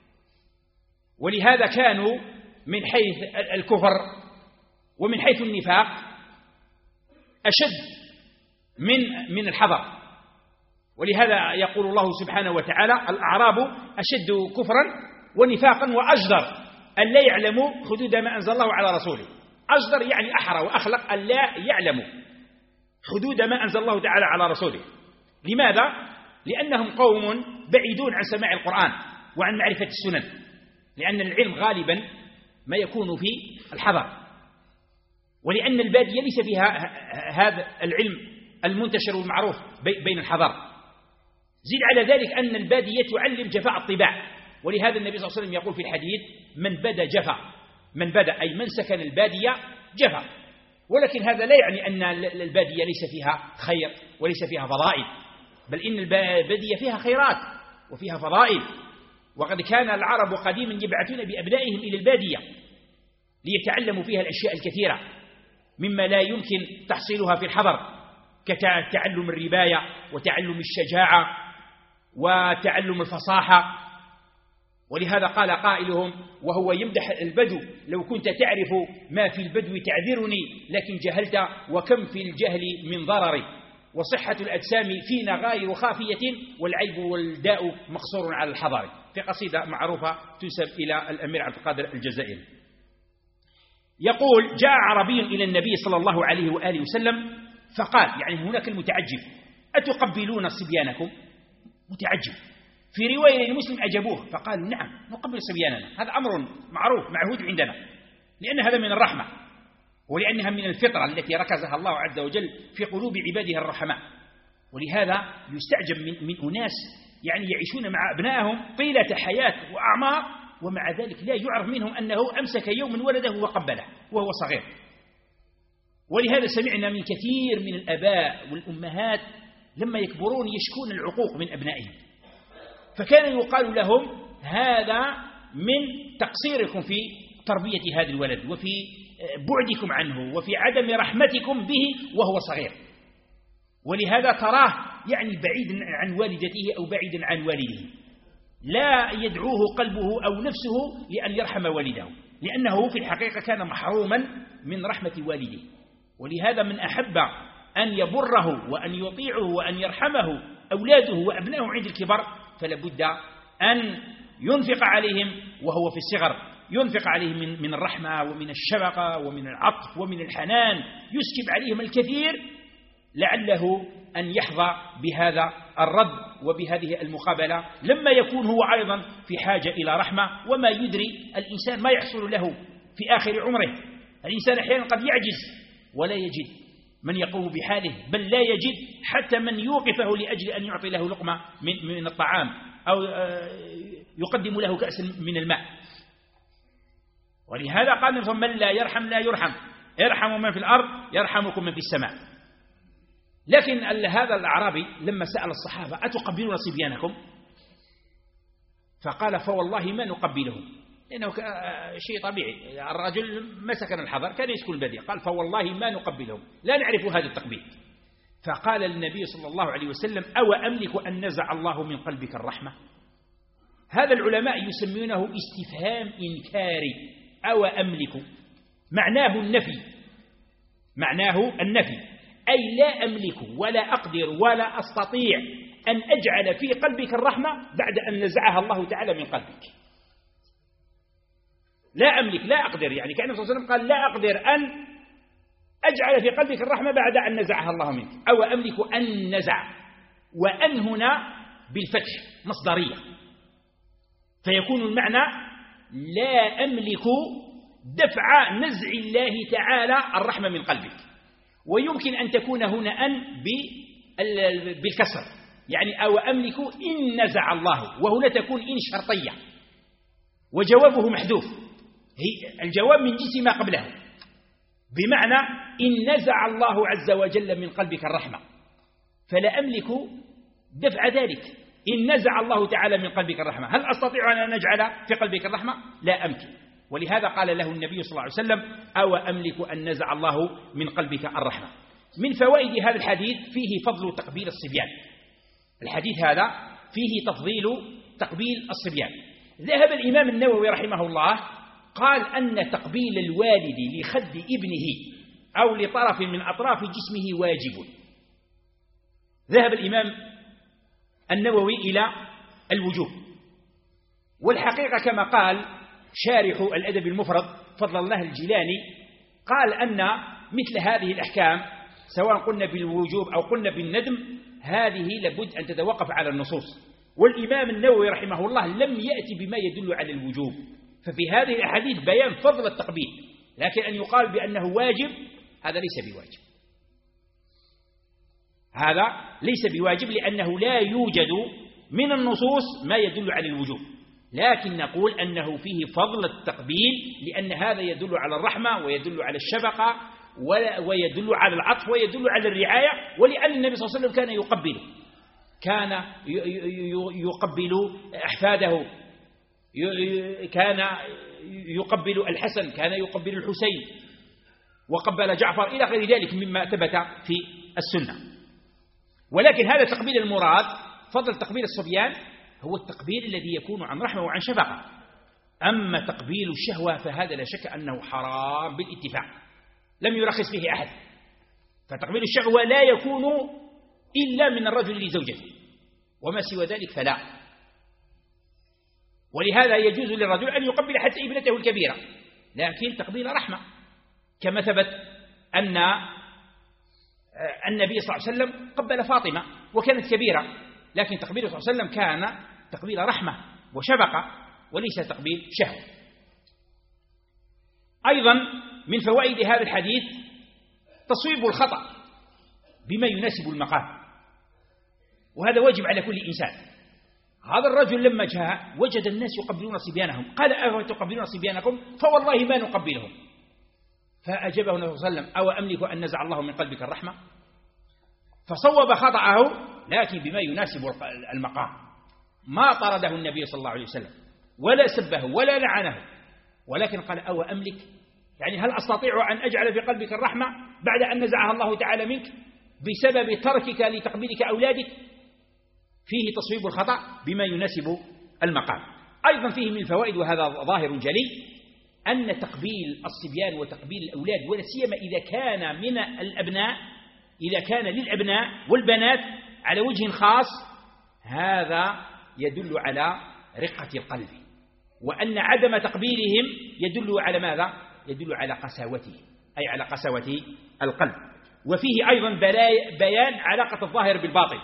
Speaker 1: ولهذا كانوا من حيث الكفر ومن حيث النفاق أشد من من الحذر. ولهذا يقول الله سبحانه وتعالى: الأعراب أشد كفرا ونفاقا وأجدر أن لا يعلموا حدود ما أنزل الله على رسوله. أجدر يعني أحرى وأخلق أن لا يعلموا حدود ما أنزل الله تعالى على رسوله. لماذا؟ لأنهم قوم بعيدون عن سماع القرآن وعن معرفة السنن، لأن العلم غالبا ما يكون في الحضر، ولأن البادية ليس فيها هذا العلم المنتشر والمعروف بين الحضر. زيد على ذلك أن البادية تعلم جفاء الطباع، ولهذا النبي صلى الله عليه وسلم يقول في الحديث: من بدا جفا، من بدا أي من سكن البادية جفا. ولكن هذا لا يعني أن البادية ليس فيها خير وليس فيها فضائل، بل إن البادية فيها خيرات وفيها فضائل. وقد كان العرب قديما يبعثون بأبنائهم إلى البادية ليتعلموا فيها الأشياء الكثيرة مما لا يمكن تحصيلها في الحضر، كتعلم الرباية وتعلم الشجاعة وتعلم الفصاحة. ولهذا قال قائلهم وهو يمدح البدو: لو كنت تعرف ما في البدو تعذرني، لكن جهلت وكم في الجهل من ضرر، وصحة الأجسام فينا غير خافية، والعيب والداء مقصور على الحضر. في قصيدة معروفة تنسب إلى الأمير عبد القادر الجزائري. يقول: جاء عربي إلى النبي صلى الله عليه وآله وسلم فقال، يعني هناك المتعجب: أتقبلون صبيانكم؟ متعجب. في رواية لمسلم أجابوه فقالوا: نعم نقبل صبياننا، هذا أمر معروف معهود عندنا، لأن هذا من الرحمة، ولأنها من الفطرة التي ركزها الله عز وجل في قلوب عباده الرحماء. ولهذا يستعجب من, من أناس يعني يعيشون مع أبنائهم طيلة حياة وأعمار، ومع ذلك لا يعرف منهم أنه أمسك يوما ولده وقبله وهو صغير. ولهذا سمعنا من كثير من الآباء والأمهات لما يكبرون يشكون العقوق من أبنائهم، فكان يقال لهم: هذا من تقصيركم في تربية هذا الولد وفي بعدكم عنه وفي عدم رحمتكم به وهو صغير. ولهذا تراه يعني بعيدا عن والدته أو بعيدا عن والده، لا يدعوه قلبه أو نفسه لأن يرحم والده، لأنه في الحقيقة كان محروما من رحمة والده. ولهذا من أحب أن يبره وأن يطيعه وأن يرحمه أولاده وأبنائه عند الكبر، فلا بد أن ينفق عليهم وهو في الصغر، ينفق عليهم من من الرحمة ومن الشفقة ومن العطف ومن الحنان، يسكب عليهم الكثير لعله أن يحظى بهذا الرد وبهذه المقابلة لما يكون هو أيضا في حاجة إلى رحمة. وما يدري الإنسان ما يحصل له في آخر عمره. الإنسان أحيانا قد يعجز ولا يجد من يقوم بحاله، بل لا يجد حتى من يوقفه لأجل أن يعطي له لقمة من, من الطعام أو يقدم له كأس من الماء. ولهذا قال من لا يرحم لا يرحم، ارحموا من في الأرض يرحمكم من في السماء. لكن هذا الأعرابي لما سأل الصحابة أتقبلون صبيانكم؟ فقال فوالله ما نقبلهم، لأنه شيء طبيعي، الرجل ما سكن الحضر كان يسكن البادية، قال فوالله ما نقبلهم، لا نعرف هذا التقبيل. فقال النبي صلى الله عليه وسلم أو أملك أن نزع الله من قلبك الرحمة؟ هذا العلماء يسمونه استفهام إنكاري. أو أملك معناه النفي، معناه النفي، أي لا أملك ولا أقدر ولا أستطيع أن أجعل في قلبك الرحمة بعد أن نزعها الله تعالى من قلبك. لا أملك لا أقدر، يعني كأن النبي صلى الله عليه وسلم قال لا أقدر أن أجعل في قلبك الرحمة بعد أن نزعها الله منك. أو أملك أن نزع، وأن هنا بالفتح مصدرية، فيكون المعنى لا أملك دفع نزع الله تعالى الرحمة من قلبك. ويمكن أن تكون هنا أن بالكسر، يعني أو أملك إن نزع الله، وهنا تكون إن شرطية وجوابه محذوف، الجواب من جنس ما قبله، بمعنى إن نزع الله عز وجل من قلبك الرحمة فلا أملك دفع ذلك. إن نزع الله تعالى من قلبك الرحمة هل أستطيع أن أجعل في قلبك الرحمة؟ لا أمكن. ولهذا قال له النبي صلى الله عليه وسلم أو أملك أن نزع الله من قلبك الرحمة. من فوائد هذا الحديث فيه فضل تقبيل الصبيان. الحديث هذا فيه تفضيل تقبيل الصبيان. ذهب الإمام النووي رحمه الله قال أن تقبيل الوالد لخد ابنه أو لطرف من أطراف جسمه واجب. ذهب الإمام النووي إلى الوجوب، والحقيقة كما قال شارح الأدب المفرد فضل الله الجيلاني قال أن مثل هذه الأحكام سواء قلنا بالوجوب أو قلنا بالندم هذه لابد أن تتوقف على النصوص. والإمام النووي رحمه الله لم يأتي بما يدل على الوجوب، ففي هذه الأحاديث بيان فضل التقبيل، لكن أن يقال بأنه واجب هذا ليس بواجب، هذا ليس بواجب، لأنه لا يوجد من النصوص ما يدل على الوجوب، لكن نقول أنه فيه فضل التقبيل لأن هذا يدل على الرحمة ويدل على الشفقة ويدل على العطف ويدل على الرعاية، ولأن النبي صلى الله عليه وسلم كان يقبله، كان يقبل أحفاده، كان يقبل الحسن، كان يقبل الحسين، وقبل جعفر إلى غير ذلك مما ثبت في السنة. ولكن هذا التقبيل المراد فضل تقبيل الصبيان هو التقبيل الذي يكون عن رحمة وعن شفقة. أما تقبيل الشهوة فهذا لا شك أنه حرام بالاتفاق، لم يرخص فيه أحد. فتقبيل الشهوة لا يكون إلا من الرجل لزوجته، وما سوى ذلك فلا. ولهذا يجوز للرجل أن يقبل حتى ابنته الكبيرة، لكن تقبيل رحمة، كما ثبت أن النبي صلى الله عليه وسلم قبل فاطمة وكانت كبيرة، لكن تقبيله صلى الله عليه وسلم كان تقبيل رحمة وشفقة وليس تقبيل شهوة. أيضا من فوائد هذا الحديث تصويب الخطأ بما يناسب المقام، وهذا واجب على كل إنسان. هذا الرجل لما جاء وجد الناس يقبلون صبيانهم، قال أو تقبلون صبيانكم؟ فوالله ما نقبلهم. فأجابه النبي صلى الله عليه وسلم أو أملك أن نزع الله من قلبك الرحمة؟ فصوب خطأه لكن بما يناسب المقام، ما طرده النبي صلى الله عليه وسلم ولا سبه ولا لعنه، ولكن قال أو أملك، يعني هل أستطيع أن أجعل في قلبك الرحمة بعد أن نزعها الله تعالى منك بسبب تركك لتقبيلك أولادك؟ فيه تصويب الخطأ بما يناسب المقام. أيضا فيه من الفوائد وهذا ظاهر جلي أن تقبيل الصبيان وتقبيل الأولاد ولا سيما إذا كان من الأبناء، إذا كان للأبناء والبنات على وجه خاص، هذا يدل على رقة القلب، وأن عدم تقبيلهم يدل على ماذا؟ يدل على قساوته، أي على قساوة القلب. وفيه أيضا بيان علاقة الظاهر بالباطن،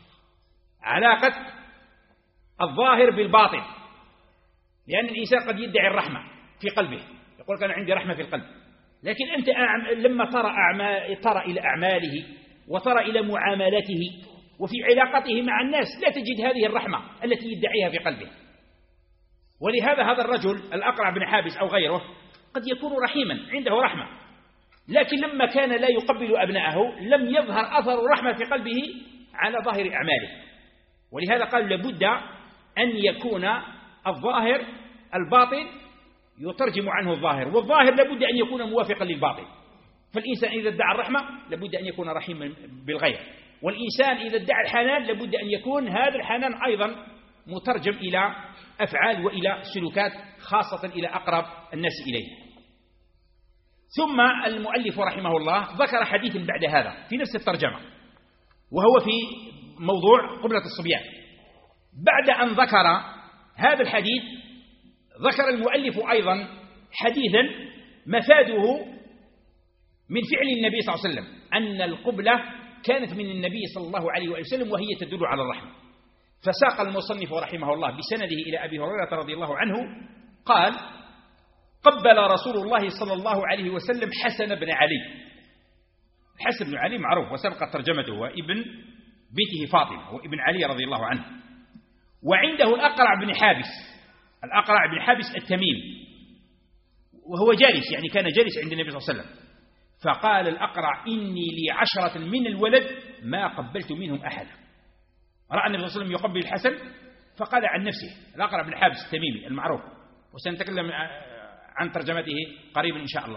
Speaker 1: علاقة الظاهر بالباطن، لأن الإنسان قد يدعي الرحمة في قلبه، يقول كان عندي رحمة في القلب، لكن أنت لما ترى, أعمال ترى إلى أعماله وترى إلى معاملته وفي علاقته مع الناس لا تجد هذه الرحمة التي يدعيها في قلبه. ولهذا هذا الرجل الأقرع بن حابس أو غيره قد يكون رحيما، عنده رحمة، لكن لما كان لا يقبل أبنائه لم يظهر أثر رحمة في قلبه على ظاهر أعماله. ولهذا قال لابد أن يكون الظاهر الباطن يترجم عنه الظاهر، والظاهر لابد أن يكون موافقا للباطن. فالإنسان إذا ادعى الرحمة لابد أن يكون رحيما بالغير، والإنسان إذا ادعى الحنان لابد أن يكون هذا الحنان أيضا مترجم إلى أفعال وإلى سلوكات، خاصة إلى أقرب الناس إليه. ثم المؤلف رحمه الله ذكر حديث بعد هذا في نفس الترجمة، وهو في موضوع قبلة الصبيان. بعد أن ذكر هذا الحديث ذكر المؤلف أيضا حديثا مفاده من فعل النبي صلى الله عليه وسلم، أن القبلة كانت من النبي صلى الله عليه وسلم وهي تدل على الرحمة. فساق المصنف رحمه الله بسنده إلى أبي هريرة رضي الله عنه قال: قبل رسول الله صلى الله عليه وسلم حسن بن علي. حسن بن علي معروف وسبقت ترجمته، وابن بنته فاطمة وابن علي رضي الله عنه. وعنده الأقرع بن حابس، الأقرع بن حابس التميمي، وهو جالس، يعني كان جالس عند النبي صلى الله عليه وسلم. فقال الأقرع: إني لي عشرة من الولد ما قبلت منهم أحدا. رأى النبي صلى الله عليه وسلم يقبل الحسن فقال عن نفسه، الأقرع بن حابس التميمي المعروف، وسنتكلم عن ترجمته قريبا إن شاء الله.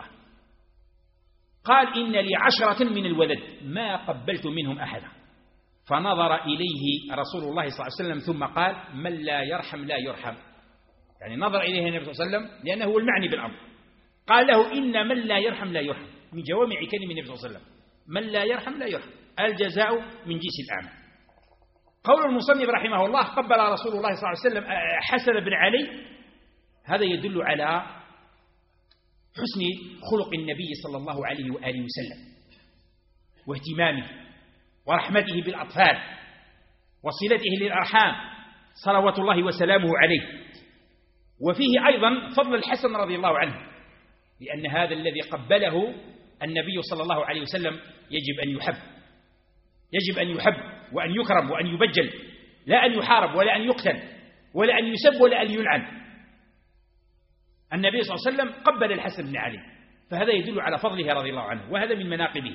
Speaker 1: قال: إن لي عشرة من الولد ما قبلت منهم أحدا. فنظر إليه رسول الله صلى الله عليه وسلم ثم قال: من لا يرحم لا يرحم. يعني نظر إليه النبي صلى الله عليه وسلم لأنه هو المعني بالأمر، قال له: إن من لا يرحم لا يرحم، من جوامع كلم النبي صلى الله عليه وسلم، من لا يرحم لا يرحم، الجزاء من جنس الأعمال. قول المصنف رحمه الله: قبل رسول الله صلى الله عليه وسلم حسن بن علي، هذا يدل على حسن خلق النبي صلى الله عليه وآله وسلم واهتمامه ورحمته بالأطفال وصلته للأرحام صلوات الله وسلامه عليه. وفيه أيضا فضل الحسن رضي الله عنه، لأن هذا الذي قبله النبي صلى الله عليه وسلم يجب أن يحب، يجب أن يحب وأن يكرم وأن يبجل، لا أن يحارب ولا أن يقتل ولا أن يسب ولا أن يلعن. النبي صلى الله عليه وسلم قبل الحسن بن علي، فهذا يدل على فضله رضي الله عنه، وهذا من مناقبه.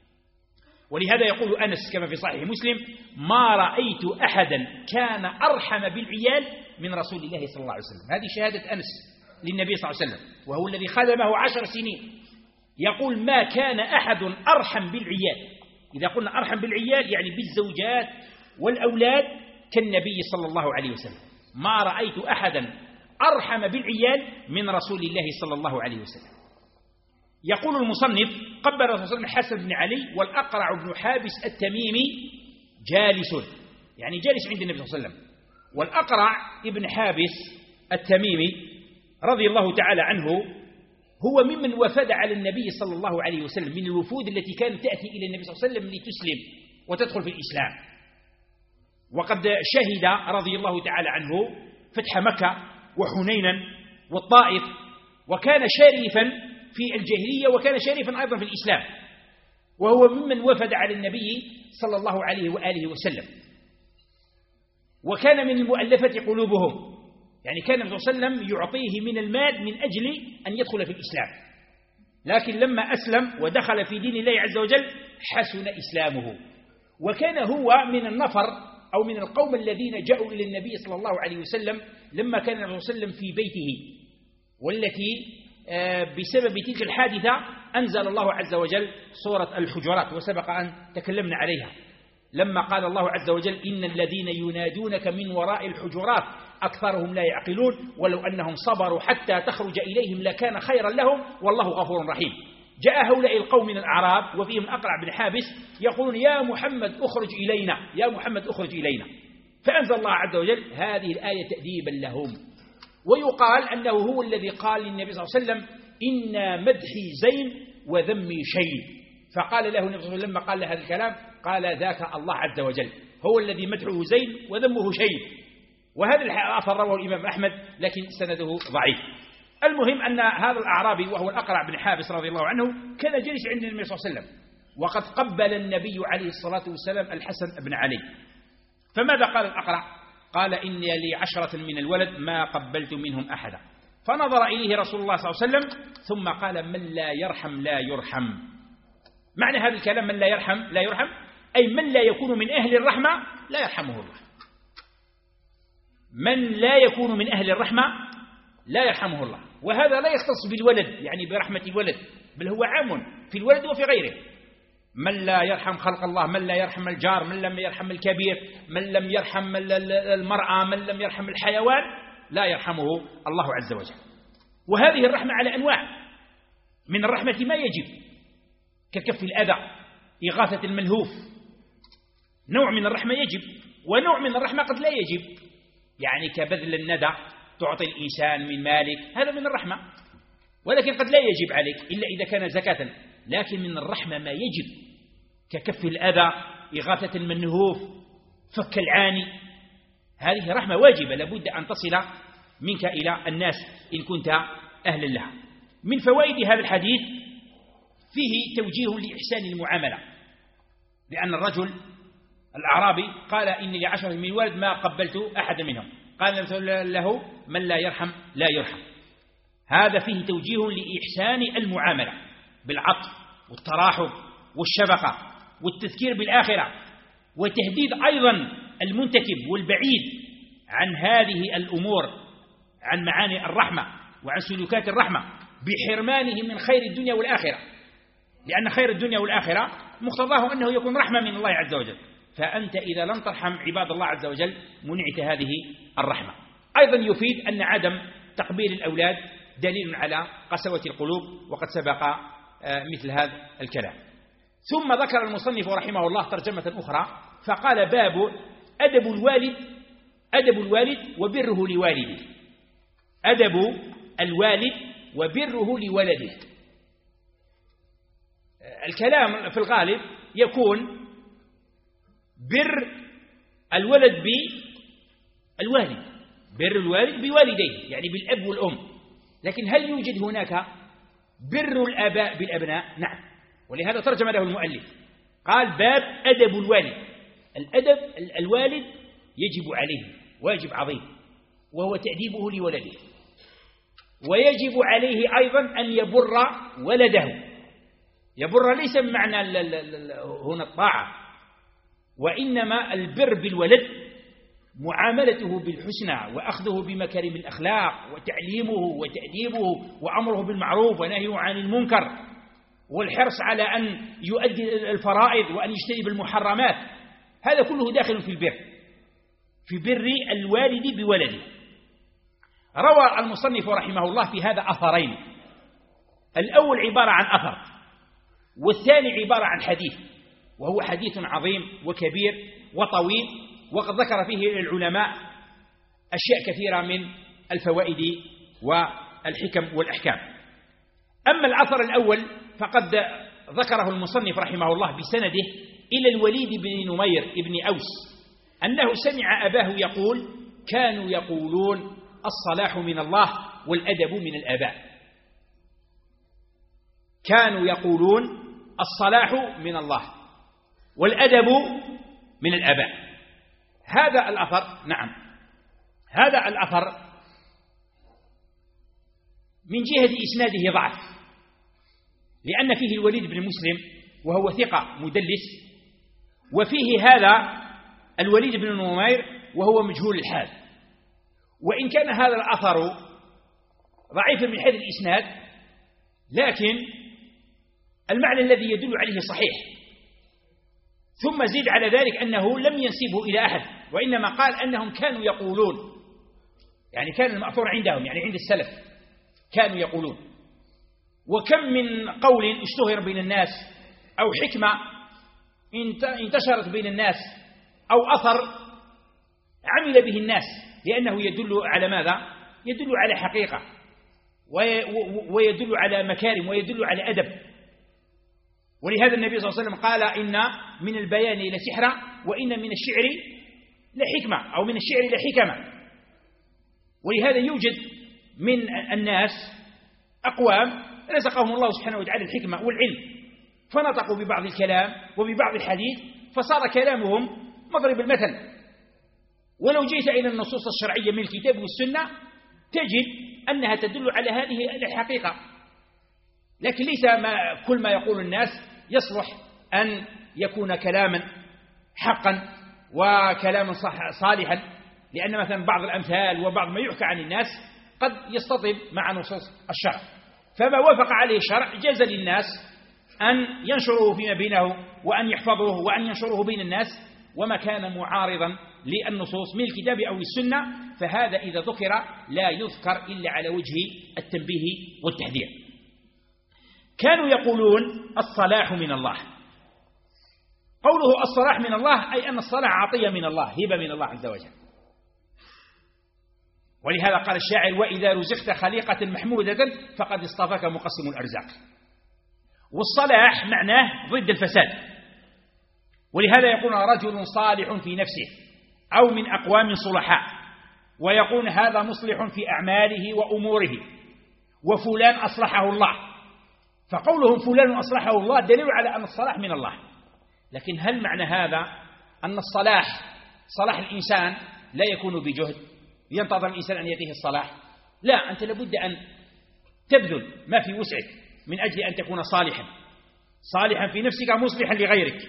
Speaker 1: ولهذا يقول أنس كما في صحيح مسلم: ما رأيت أحدا كان أرحم بالعيال من رسول الله صلى الله عليه وسلم. هذه شهادة أنس للنبي صلى الله عليه وسلم، وهو الذي خدمه عشر سنين. يقول: ما كان أحد أرحم بالعيال. إذا قلنا أرحم بالعيال يعني بالزوجات والأولاد كالنبي صلى الله عليه وسلم. ما رأيت أحدا أرحم بالعيال من رسول الله صلى الله عليه وسلم. يقول المصنف: قبل رسول الله صلى الله عليه وسلم حسن بن علي والأقرع بن حابس التميمي جالس، يعني جالس عند النبي صلى الله عليه وسلم. والأقرع ابن حابس التميمي رضي الله تعالى عنه هو ممن وفد على النبي صلى الله عليه وسلم، من الوفود التي كانت تأتي إلى النبي صلى الله عليه وسلم لتسلم وتدخل في الإسلام. وقد شهد رضي الله تعالى عنه فتح مكة وحنينا والطائف، وكان شريفا في الجاهلية وكان شريفا أيضا في الإسلام، وهو ممن وفد على النبي صلى الله عليه وآله وسلم، وكان من المؤلفة قلوبهم، يعني كان النبي صلى الله عليه وسلم يعطيه من المال من أجل أن يدخل في الإسلام. لكن لما أسلم ودخل في دين الله عز وجل حسن إسلامه، وكان هو من النفر أو من القوم الذين جاءوا إلى النبي صلى الله عليه وسلم لما كان النبي صلى الله عليه وسلم في بيته، والتي بسبب تلك الحادثة أنزل الله عز وجل سورة الحجرات، وسبق أن تكلمنا عليها، لما قال الله عز وجل: إن الذين ينادونك من وراء الحجرات أكثرهم لا يعقلون ولو أنهم صبروا حتى تخرج إليهم لكان خيرا لهم والله غفور رحيم. جاء هؤلاء القوم من الأعراب وفيهم أقرع بن حابس يقولون: يا محمد أخرج إلينا، يا محمد أخرج إلينا. فأنزل الله عز وجل هذه الآية تأديبا لهم. ويقال أنه هو الذي قال للنبي صلى الله عليه وسلم إن مدحي زين وذمي شيء، فقال له النبي صلى الله عليه وسلم لما قال له هذا الكلام قال ذاك الله عز وجل هو الذي مدحه زين وذمه شيء. وهذا الأثر رواه الإمام أحمد لكن سنده ضعيف. المهم أن هذا الأعرابي وهو الأقرع بن حابس رضي الله عنه كان جالس عند النبي صلى الله عليه وسلم، وقد قبل النبي عليه الصلاة والسلام الحسن بن علي. فماذا قال الأقرع؟ قال إن لي عشرة من الولد ما قبلت منهم أحدا. فنظر إليه رسول الله صلى الله عليه وسلم ثم قال من لا يرحم لا يرحم. معنى هذا الكلام من لا يرحم لا يرحم أي من لا يكون من أهل الرحمة لا يرحمه الله. من لا يكون من أهل الرحمة لا يرحمه الله. وهذا لا يختص بالولد يعني برحمة الولد، بل هو عام في الولد وفي غيره. من لا يرحم خلق الله، من لا يرحم الجار، من لم يرحم الكبير، من لم يرحم المرأة، من لم يرحم الحيوان لا يرحمه الله عز وجل. وهذه الرحمة على أنواع. من الرحمة ما يجب ككف الأذى، إغاثة الملهوف، نوع من الرحمة يجب، ونوع من الرحمة قد لا يجب، يعني كبذل الندى تعطي الإنسان من مالك، هذا من الرحمة، ولكن قد لا يجب عليك إلا إذا كان زكاة. لكن من الرحمة ما يجب ككف الأذى، إغاثة الملهوف، فك العاني، هذه رحمة واجبة لابد أن تصل منك إلى الناس إن كنت أهلا لها. من فوائد هذا الحديث فيه توجيه لإحسان المعاملة، لأن الرجل الأعرابي قال إني لعشرة من الولد ما قبلت أحد منهم، قال له من لا يرحم لا يرحم. هذا فيه توجيه لإحسان المعاملة بالعطف والتراحم والشفقة والتذكير بالآخرة، وتهديد أيضا المنتكب والبعيد عن هذه الأمور، عن معاني الرحمة وعن سلوكات الرحمة، بحرمانه من خير الدنيا والآخرة، لأن خير الدنيا والآخرة مقتضاه أنه يكون رحمة من الله عز وجل. فأنت إذا لم ترحم عباد الله عز وجل منعت هذه الرحمة. أيضا يفيد أن عدم تقبيل الأولاد دليل على قسوة القلوب، وقد سبق مثل هذا الكلام. ثم ذكر المصنف رحمه الله ترجمة أخرى فقال باب أدب الوالد أدب الوالد وبره لوالده. أدب الوالد وبره لولده. الكلام في الغالب يكون بر الولد بالوالد، بر الوالد بوالديه يعني بالأب والأم. لكن هل يوجد هناك بر الآباء بالأبناء؟ نعم، ولهذا ترجم له المؤلف قال باب أدب الوالد. الأدب الوالد يجب عليه واجب عظيم، وهو تأديبه لولده، ويجب عليه أيضا أن يبر ولده. يبر ليس بمعنى هنا الطاعة، وإنما البر بالولد معاملته بالحسنى، وأخذه بمكارم الأخلاق، وتعليمه وتأديبه، وأمره بالمعروف ونهيه عن المنكر، والحرص على أن يؤدي الفرائض وأن يجتنب المحرمات. هذا كله داخل في البر، في بر الوالد بولده. روى المصنف رحمه الله في هذا أثرين، الأول عبارة عن أثر، والثاني عبارة عن حديث، وهو حديث عظيم وكبير وطويل، وقد ذكر فيه العلماء أشياء كثيرة من الفوائد والحكم والأحكام. أما الأثر الأول فقد ذكره المصنف رحمه الله بسنده إلى الوليد بن نمير بن أوس أنه سمع أباه يقول كانوا يقولون الصلاح من الله والأدب من الآباء. كانوا يقولون الصلاح من الله والأدب من الآباء. هذا الأثر نعم هذا الأثر من جهة إسناده ضعف، لأن فيه الوليد بن مسلم وهو ثقة مدلس، وفيه هذا الوليد بن نمير وهو مجهول الحال. وإن كان هذا الأثر ضعيف من حيث الإسناد، لكن المعنى الذي يدل عليه صحيح. ثم زيد على ذلك أنه لم ينسبه إلى أحد، وإنما قال أنهم كانوا يقولون، يعني كان المأثور عندهم يعني عند السلف كانوا يقولون. وكم من قول اشتهر بين الناس أو حكمة انتشرت بين الناس أو أثر عمل به الناس، لأنه يدل على ماذا؟ يدل على حقيقة، ويدل على مكارم، ويدل على أدب. ولهذا النبي صلى الله عليه وسلم قال إن من البيان لسحرا وإن من الشعر لحكمة، أو من الشعر لحكمة. ولهذا يوجد من الناس أقوام رزقهم الله سبحانه وتعالى الحكمة والعلم، فنطقوا ببعض الكلام وببعض الحديث، فصار كلامهم مضرب المثل. ولو جئت إلى النصوص الشرعية من الكتاب والسنة تجد أنها تدل على هذه الحقيقة، لكن ليس ما كل ما يقول الناس يصلح أن يكون كلاما حقا وكلاما صالحا، لأن مثلا بعض الأمثال وبعض ما يحكى عن الناس قد يصطدم مع نصوص الشرع، فما وافق عليه الشرع جاز للناس أن ينشروه فيما بينه وأن يحفظوه وأن ينشروه بين الناس. وما كان معارضا للنصوص من الكتاب أو السنة فهذا إذا ذكر لا يذكر إلا على وجه التنبيه والتحذير. كانوا يقولون الصلاح من الله. قوله الصلاح من الله أي أن الصلاح عطية من الله، هبة من الله عز وجل. ولهذا قال الشاعر: وإذا رزقت خليقة محمودة فقد اصطفاك مقسم الأرزاق. والصلاح معناه ضد الفساد، ولهذا يقول رجل صالح في نفسه أو من أقوام صلحاء، ويقول هذا مصلح في أعماله وأموره، وفلان أصلحه الله. فقولهم فلان أصلحه الله دليل على أن الصلاح من الله. لكن هل معنى هذا أن الصلاح صلاح الإنسان لا يكون بجهد ينتظر الإنسان أن يأتيه الصلاح؟ لا، أنت لابد أن تبذل ما في وسعك من أجل أن تكون صالحا صالحا في نفسك مصلحا لغيرك.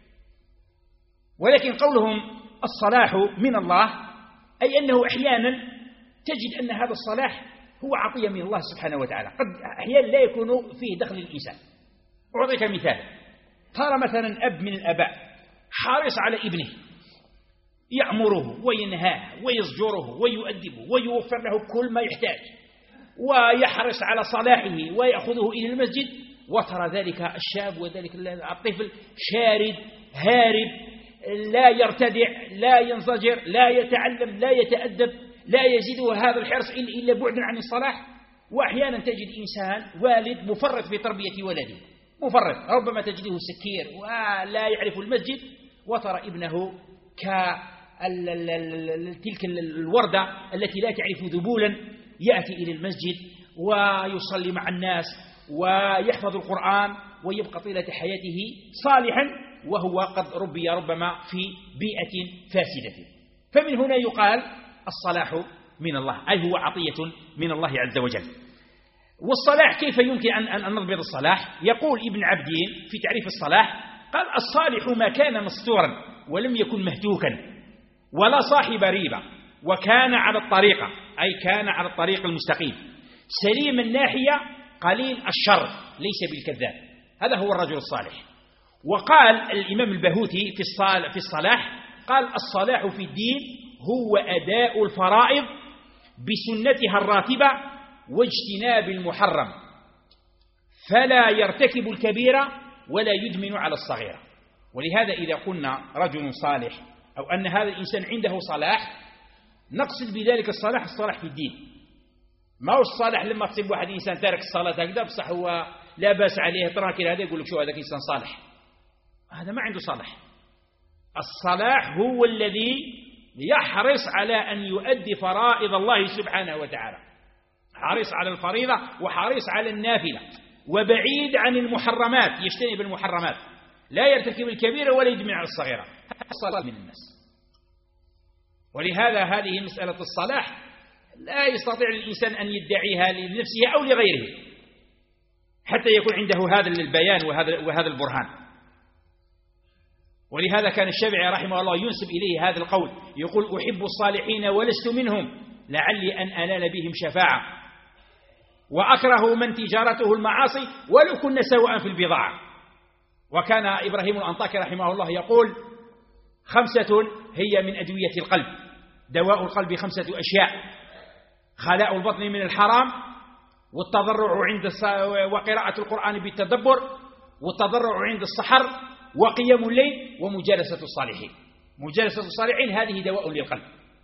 Speaker 1: ولكن قولهم الصلاح من الله أي أنه أحيانا تجد أن هذا الصلاح هو عطية من الله سبحانه وتعالى، قد أحيانا لا يكون فيه دخل الإنسان. أعطيك مثال: ترى مثلا أب من الأباء حارص على ابنه، يأمره وينهاه ويزجره ويؤدبه ويوفر له كل ما يحتاج، ويحرص على صلاحه ويأخذه إلى المسجد، وترى ذلك الشاب وذلك الطفل شارد هارب، لا يرتدع، لا ينزجر، لا يتعلم، لا يتأدب، لا يزيده هذا الحرص إلا بعدا عن الصلاح. وأحيانا تجد إنسان والد مفرط في تربية ولده، مفرط، ربما تجده سكير ولا يعرف المسجد، وترى ابنه كتلك الوردة التي لا تعرف ذبولا، يأتي إلى المسجد ويصلي مع الناس ويحفظ القرآن ويبقى طيلة حياته صالحا، وهو قد ربي ربما في بيئة فاسدة. فمن هنا يقال الصلاح من الله، أي هو عطية من الله عز وجل. والصلاح كيف يمكن أن نضبط الصلاح؟ يقول ابن عبدين في تعريف الصلاح، قال: الصالح ما كان مستورا ولم يكن مهتوكا ولا صاحب ريبة، وكان على الطريقة، أي كان على الطريق المستقيم، سليم الناحية، قليل الشر، ليس بالكذاب. هذا هو الرجل الصالح. وقال الإمام البهوتي في الصلاح، قال: الصلاح في الدين هو أداء الفرائض بسنتها الراتبة واجتناب المحرم، فلا يرتكب الكبيرة ولا يدمن على الصغيرة. ولهذا إذا قلنا رجل صالح أو أن هذا الإنسان عنده صلاح، نقصد بذلك الصلاح الصلاح في الدين. ما هو الصالح لما تصيب واحد إنسان تارك الصلاة هكذا بصح هو لا بأس عليه تراكر، هذا يقول لك شو هذا إنسان صالح، هذا ما عنده صلاح. الصلاح هو الذي يحرص على أن يؤدي فرائض الله سبحانه وتعالى، حريص على الفريضة وحريص على النافلة، وبعيد عن المحرمات، يجتنب المحرمات، لا يرتكب الكبيرة ولا يدمن على الصغيرة. الصلاة من الناس. ولهذا هذه مسألة الصلاح لا يستطيع الإنسان أن يدعيها لنفسه أو لغيره حتى يكون عنده هذا البيان وهذا وهذا البرهان. ولهذا كان الشافعي رحمه الله ينسب إليه هذا القول، يقول: أحب الصالحين ولست منهم لعلي أن أنال بهم شفاعة، وأكره من تجارته المعاصي ولو كنا سواء في البضاعة. وكان إبراهيم الأنطاكي رحمه الله يقول: خمسة هي من أدوية القلب، دواء القلب خمسة أشياء: خلاء البطن من الحرام، والتضرع عند وقراءة القرآن بالتدبر، والتضرع عند السحر، وقيام الليل، ومجالسة الصالحين. مجالسة الصالحين هذه دواء للقلب.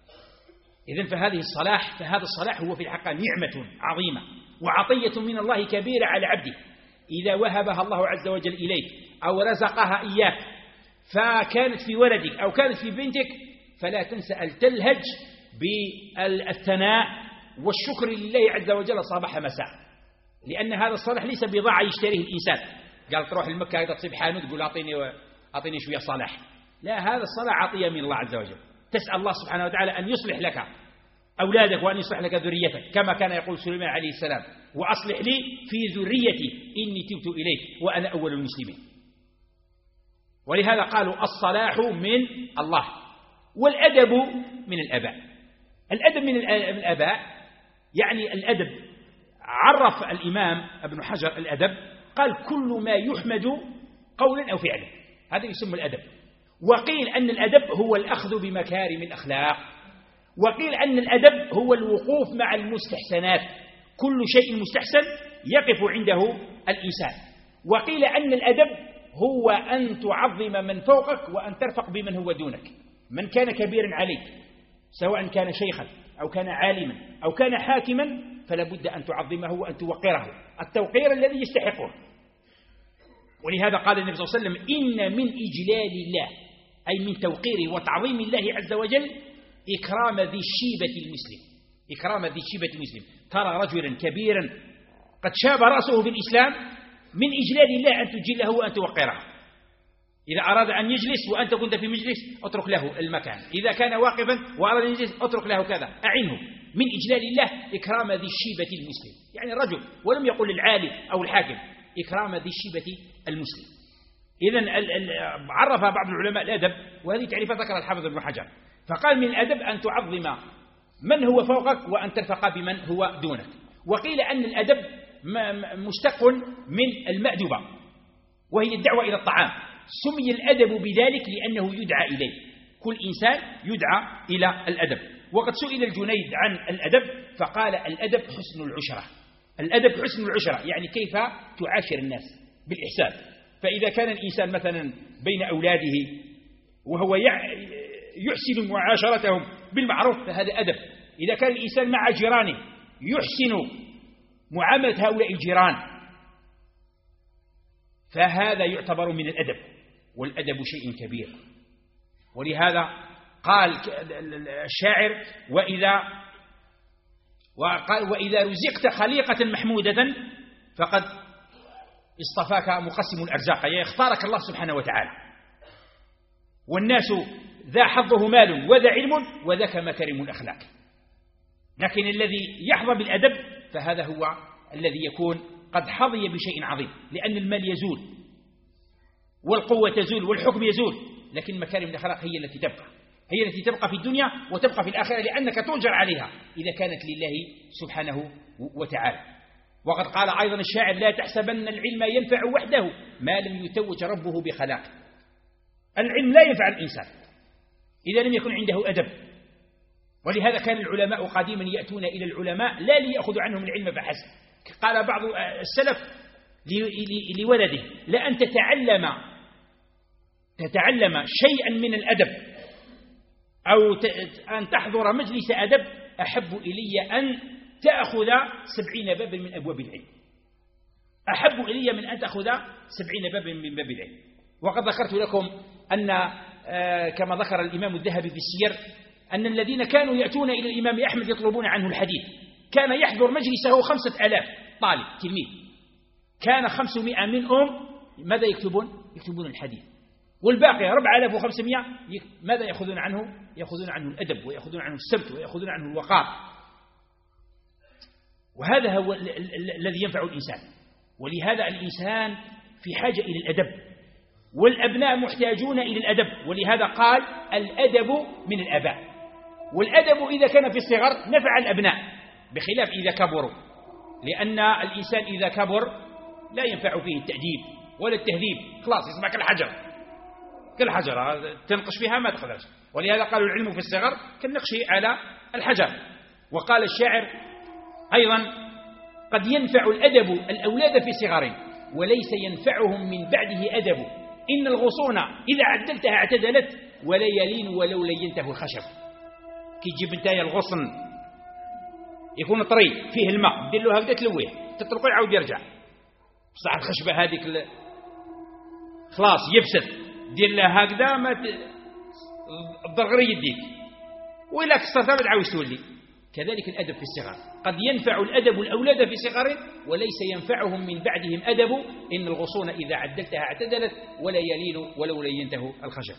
Speaker 1: إذن فهذه الصلاح فهذا الصلاح هو في الحقيقة نعمة عظيمة وعطية من الله كبيرة على عبده، إذا وهبها الله عز وجل إليك أو رزقها إياك فكانت في ولدك أو كانت في بنتك، فلا تنسى أن تلهج بالثناء والشكر لله عز وجل صباح مساء، لأن هذا الصلاح ليس بضاعة يشتريه الإنسان. قال تروح المكة إذا تصيب حانوت تقول أعطيني أعطيني شوية صلاح، لا، هذا الصلاح عطية من الله عز وجل. تسأل الله سبحانه وتعالى أن يصلح لك أولادك وأن يصلح لك ذريتك، كما كان يقول سليمان عليه السلام: وأصلح لي في ذريتي إني تبت إليك وأنا أول المسلمين. ولهذا قالوا الصلاح من الله، والأدب من الآباء. الأدب من الآباء يعني الأدب، عرف الإمام ابن حجر الأدب قال: كل ما يحمد قولا أو فعلا، هذا يسمى الأدب. وقيل أن الأدب هو الأخذ بمكارم الأخلاق، وقيل أن الأدب هو الوقوف مع المستحسنات، كل شيء مستحسن يقف عنده الإنسان. وقيل أن الأدب هو أن تعظم من فوقك وأن ترفق بمن هو دونك، من كان كبيرا عليك سواء كان شيخا أو كان عالما أو كان حاكما، فلا بد أن تعظمه وأن توقره التوقير الذي يستحقه. ولهذا قال النبي صلى الله عليه وسلم: إن من إجلال الله، أي من توقيره وتعظيم الله عز وجل، إكرام ذي الشيبة المسلم. إكرام ذي الشيبة المسلم، ترى رجلا كبيرا قد شاب رأسه في الإسلام، من إجلال الله أن تجله وأن توقره. إذا أراد أن يجلس وأنت كنت في مجلس اترك له المكان، إذا كان واقفا وأراد أن يجلس اترك له كذا، أعنه. من إجلال الله إكرام ذي الشيبة المسلم، يعني الرجل، ولم يقل العالم أو الحاكم، إكرام ذي الشيبة المسلم. إذن عرف بعض العلماء الأدب، وهذه تعريفات ذكر الحافظ ابن حجر، فقال: من الأدب أن تعظم من هو فوقك وأن ترفق بمن هو دونك. وقيل أن الأدب مشتق من المأدبة، وهي الدعوة إلى الطعام. سمي الأدب بذلك لأنه يدعى إليه، كل إنسان يدعى إلى الأدب. وقد سئل الجنيد عن الأدب فقال: الأدب حسن العشرة. الأدب حسن العشرة يعني كيف تعاشر الناس بالإحسان. فإذا كان الإنسان مثلا بين أولاده وهو يحسن معاشرتهم بالمعروف فهذا أدب. إذا كان الإنسان مع جيرانه يحسن معاملة هؤلاء الجيران فهذا يعتبر من الأدب، والأدب شيء كبير. ولهذا قال الشاعر: وإذا وقال وإذا رزقت خليقة محمودة فقد اصطفاك مقسم الأرزاق، يعني اختارك الله سبحانه وتعالى. والناس ذا حظه مال وذا علم وذاك مكارم الأخلاق. لكن الذي يحظى بالأدب فهذا هو الذي يكون قد حظي بشيء عظيم، لأن المال يزول والقوة تزول والحكم يزول، لكن مكارم الأخلاق هي التي تبقى، هي التي تبقى في الدنيا وتبقى في الآخرة، لأنك تؤجر عليها إذا كانت لله سبحانه وتعالى. وقد قال أيضا الشاعر: لا تحسبن العلم ينفع وحده ما لم يتوج ربه بخلاق. العلم لا ينفع الإنسان إذا لم يكن عنده أدب. ولهذا كان العلماء قديما يأتون إلى العلماء لا ليأخذوا عنهم العلم فحسب. قال بعض السلف لولده: لأن تتعلم تتعلم شيئا من الأدب أو أن تحضر مجلس أدب أحب إلي أن تأخذ سبعين بابا من أبواب العلم، أحب إلي من أن تأخذ سبعين بابا من باب العلم. وقد ذكرت لكم أن كما ذكر الإمام الذهبي في السير أن الذين كانوا يأتون إلى الإمام أحمد يطلبون عنه الحديث كان يحضر مجلسه خمسة آلاف طالب تلميذ، كان خمسمائة منهم ماذا يكتبون؟ يكتبون الحديث، والباقي أربعة آلاف وخمسمائة ماذا يأخذون عنه؟ يأخذون عنه الأدب ويأخذون عنه السبت ويأخذون عنه الوقار. وهذا هو الذي ينفع الإنسان. ولهذا الإنسان في حاجة إلى الأدب، والأبناء محتاجون إلى الأدب. ولهذا قال: الأدب من الآباء. والأدب إذا كان في الصغر نفع الأبناء بخلاف إذا كبروا، لأن الإنسان إذا كبر لا ينفع فيه التأديب ولا التهذيب، خلاص يسمع كالحجر كالحجر تنقش فيها ما تخرج. ولهذا قالوا: العلم في الصغر كالنقش على الحجر. وقال الشاعر أيضا: قد ينفع الأدب الأولاد في صغرهم وليس ينفعهم من بعده أدب، إن الغصون إذا عدلتها اعتدلت ولا يلين ولو لينته الخشب. كي تجيب انتايا الغصن يكون طري فيه الماء، دير له هكذا تلويه تطرقه يعاود يرجع. بصح الخشبة هذيك ال... خلاص يبست، دير له هكذا ما ت... الضرغري يديك، وإلا كسرتها ما تعاود تولي. كذلك الأدب في الصغر، قد ينفع الأدب الأولاد في صغر وليس ينفعهم من بعدهم أدب، إن الغصون إذا عدلتها اعتدلت ولا يلين ولو لينته الخشب.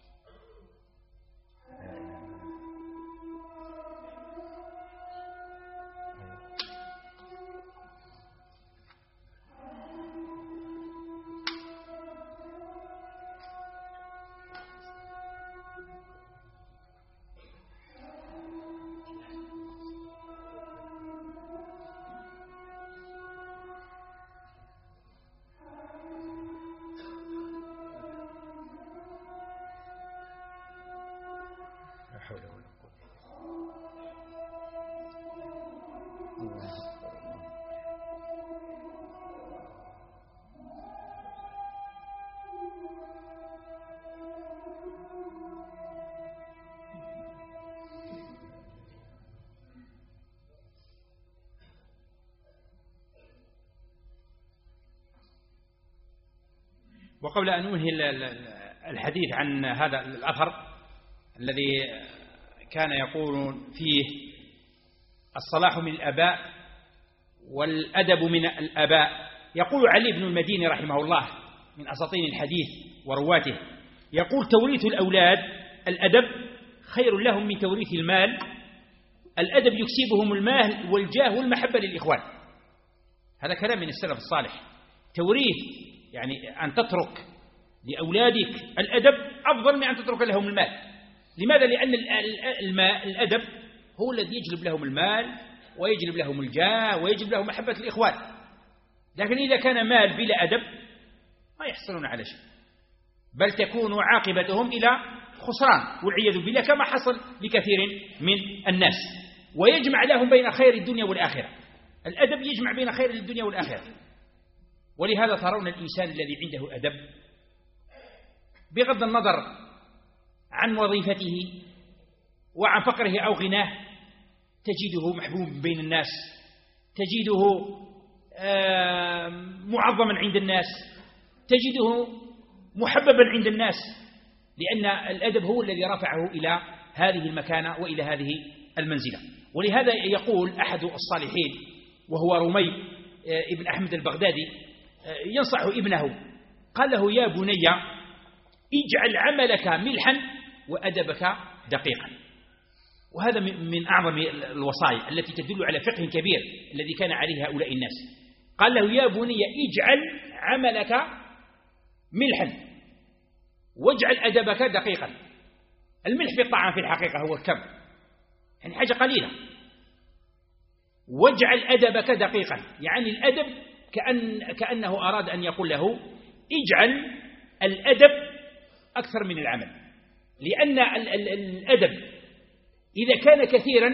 Speaker 1: وقبل أن أنهي الحديث عن هذا الأثر الذي كان يقول فيه الصلاح من الآباء والأدب من الآباء، يقول علي بن المديني رحمه الله من أساطين الحديث ورواته، يقول توريث الأولاد الأدب خير لهم من توريث المال، الأدب يكسبهم المال والجاه والمحبة للإخوان. هذا كلام من السلف الصالح. توريث يعني أن تترك لأولادك الأدب أفضل من أن تترك لهم المال. لماذا؟ لأن الماء الأدب هو الذي يجلب لهم المال ويجلب لهم الجاه ويجلب لهم محبة الإخوان. لكن إذا كان مال بلا أدب ما يحصلون على شيء، بل تكون عاقبتهم إلى خسران والعياذ بالله، كما حصل لكثير من الناس. ويجمع لهم بين خير الدنيا والآخرة، الأدب يجمع بين خير الدنيا والآخرة. ولهذا ترون الإنسان الذي عنده أدب بغض النظر عن وظيفته وعن فقره أو غناه تجده محبوب بين الناس، تجده معظما عند الناس، تجده محببا عند الناس، لأن الأدب هو الذي رفعه إلى هذه المكانة وإلى هذه المنزلة. ولهذا يقول أحد الصالحين وهو رمي ابن أحمد البغدادي ينصح ابنه، قال له: يا بني اجعل عملك ملحا وأدبك دقيقا. وهذا من أعظم الوصايا التي تدل على فقه كبير الذي كان عليه هؤلاء الناس. قال له: يا بني اجعل عملك ملحا واجعل أدبك دقيقا. الملح في الطعام في الحقيقة هو الكم، يعني حاجة قليلة. واجعل أدبك دقيقا، يعني الأدب كأن كأنه أراد أن يقول له: اجعل الأدب أكثر من العمل، لأن الأدب إذا كان كثيرا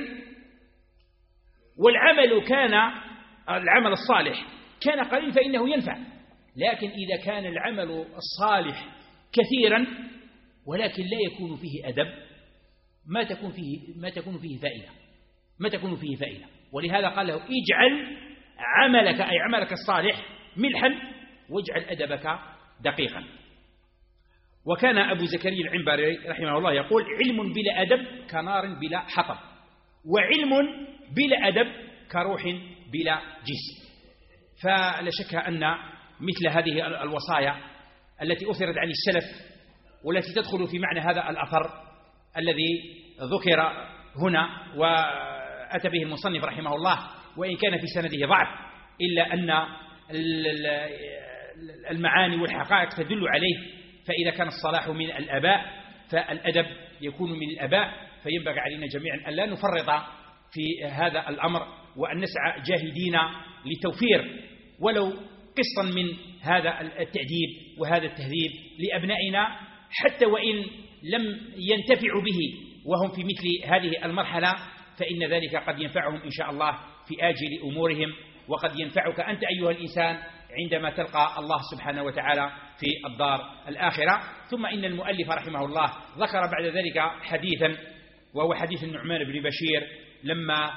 Speaker 1: والعمل كان العمل الصالح كان قليل فإنه ينفع. لكن إذا كان العمل الصالح كثيرا ولكن لا يكون فيه أدب ما تكون فيه ما تكون فيه فائدة ما تكون فيه فائدة. ولهذا قال له: اجعل عملك أي عملك الصالح ملحا واجعل أدبك دقيقا. وكان أبو زكريا العنبري رحمه الله يقول: علم بلا أدب كنار بلا حطب، وعلم بلا أدب كروح بلا جسم. فلا شك أن مثل هذه الوصايا التي أثرت عن السلف والتي تدخل في معنى هذا الأثر الذي ذكر هنا وأتى به المصنف رحمه الله، وإن كان في سنده ضعف إلا أن المعاني والحقائق تدل عليه. فإذا كان الصلاح من الآباء فالأدب يكون من الآباء، فينبغي علينا جميعا أن لا نفرط في هذا الأمر وأن نسعى جاهدين لتوفير ولو قسطا من هذا التأديب وهذا التهذيب لأبنائنا، حتى وإن لم ينتفعوا به وهم في مثل هذه المرحلة، فإن ذلك قد ينفعهم إن شاء الله في آجل أمورهم، وقد ينفعك أنت أيها الإنسان عندما تلقى الله سبحانه وتعالى في الدار الآخرة. ثم إن المؤلف رحمه الله ذكر بعد ذلك حديثا وهو حديث النعمان بن بشير لما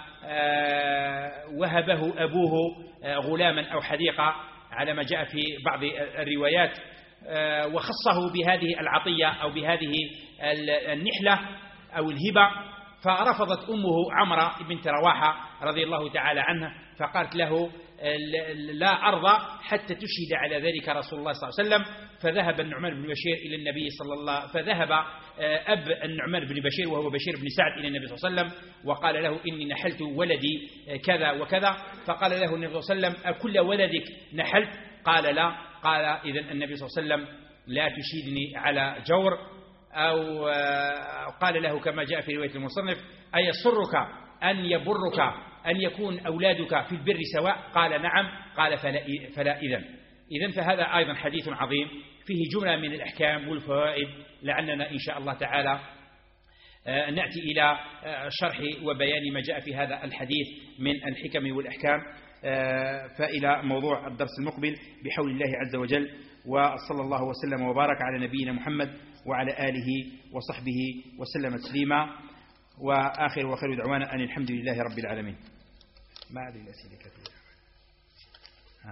Speaker 1: وهبه أبوه غلاما أو حديقة على ما جاء في بعض الروايات، وخصه بهذه العطية أو بهذه النحلة أو الهبة، فرفضت أمه عمرة بنت رواحة رضي الله تعالى عنها، فقالت له لا أرضى حتى تشهد على ذلك رسول الله صلى الله عليه وسلم. فذهب النعمان بن بشير إلى النبي صلى الله فذهب أب النعمان بن بشير وهو بشير بن سعد إلى النبي صلى الله عليه وسلم وقال له إني نحلت ولدي كذا وكذا، فقال له النبي صلى الله عليه وسلم أكل ولدك نحلت؟ قال لا. قال إذن النبي صلى الله عليه وسلم لا تشهدني على جور، أو قال له كما جاء في رواية المصنف أيسرك أن يبرك أن يكون أولادك في البر سواء؟ قال نعم. قال فلا, فلا إذن. إذن فهذا أيضا حديث عظيم فيه جملة من الأحكام والفوائد، لعلنا إن شاء الله تعالى نأتي إلى شرح وبيان ما جاء في هذا الحديث من الحكم والأحكام، فإلى موضوع الدرس المقبل بحول الله عز وجل. وصلى الله وسلم وبارك على نبينا محمد وعلى آله وصحبه وسلم تسليما، وآخر وخير دعوانا أن الحمد لله رب العالمين. ما هذه الأسئلة كثيرة؟ ها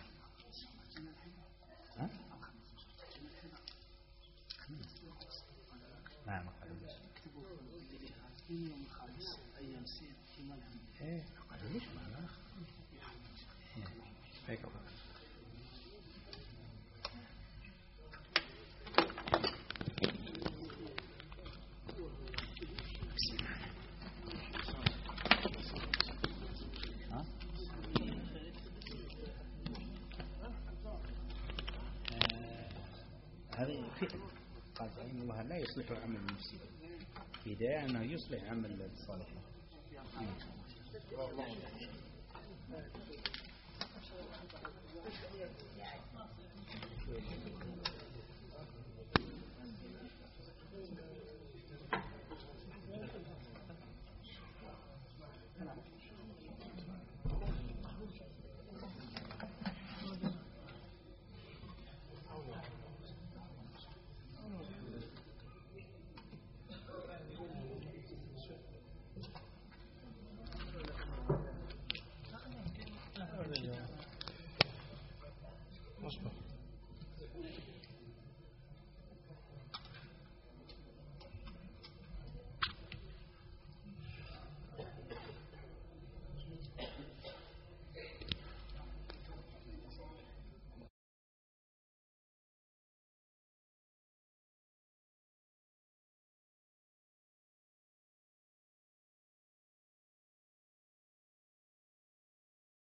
Speaker 1: ها نعم يوم الخامس أيام سير في ملهم إيه قالوا ليش معنا هيك هذه فعل قال إن الله لا يصلح عمل المفسدين، هداية أنه يصلح عمل الصالحين.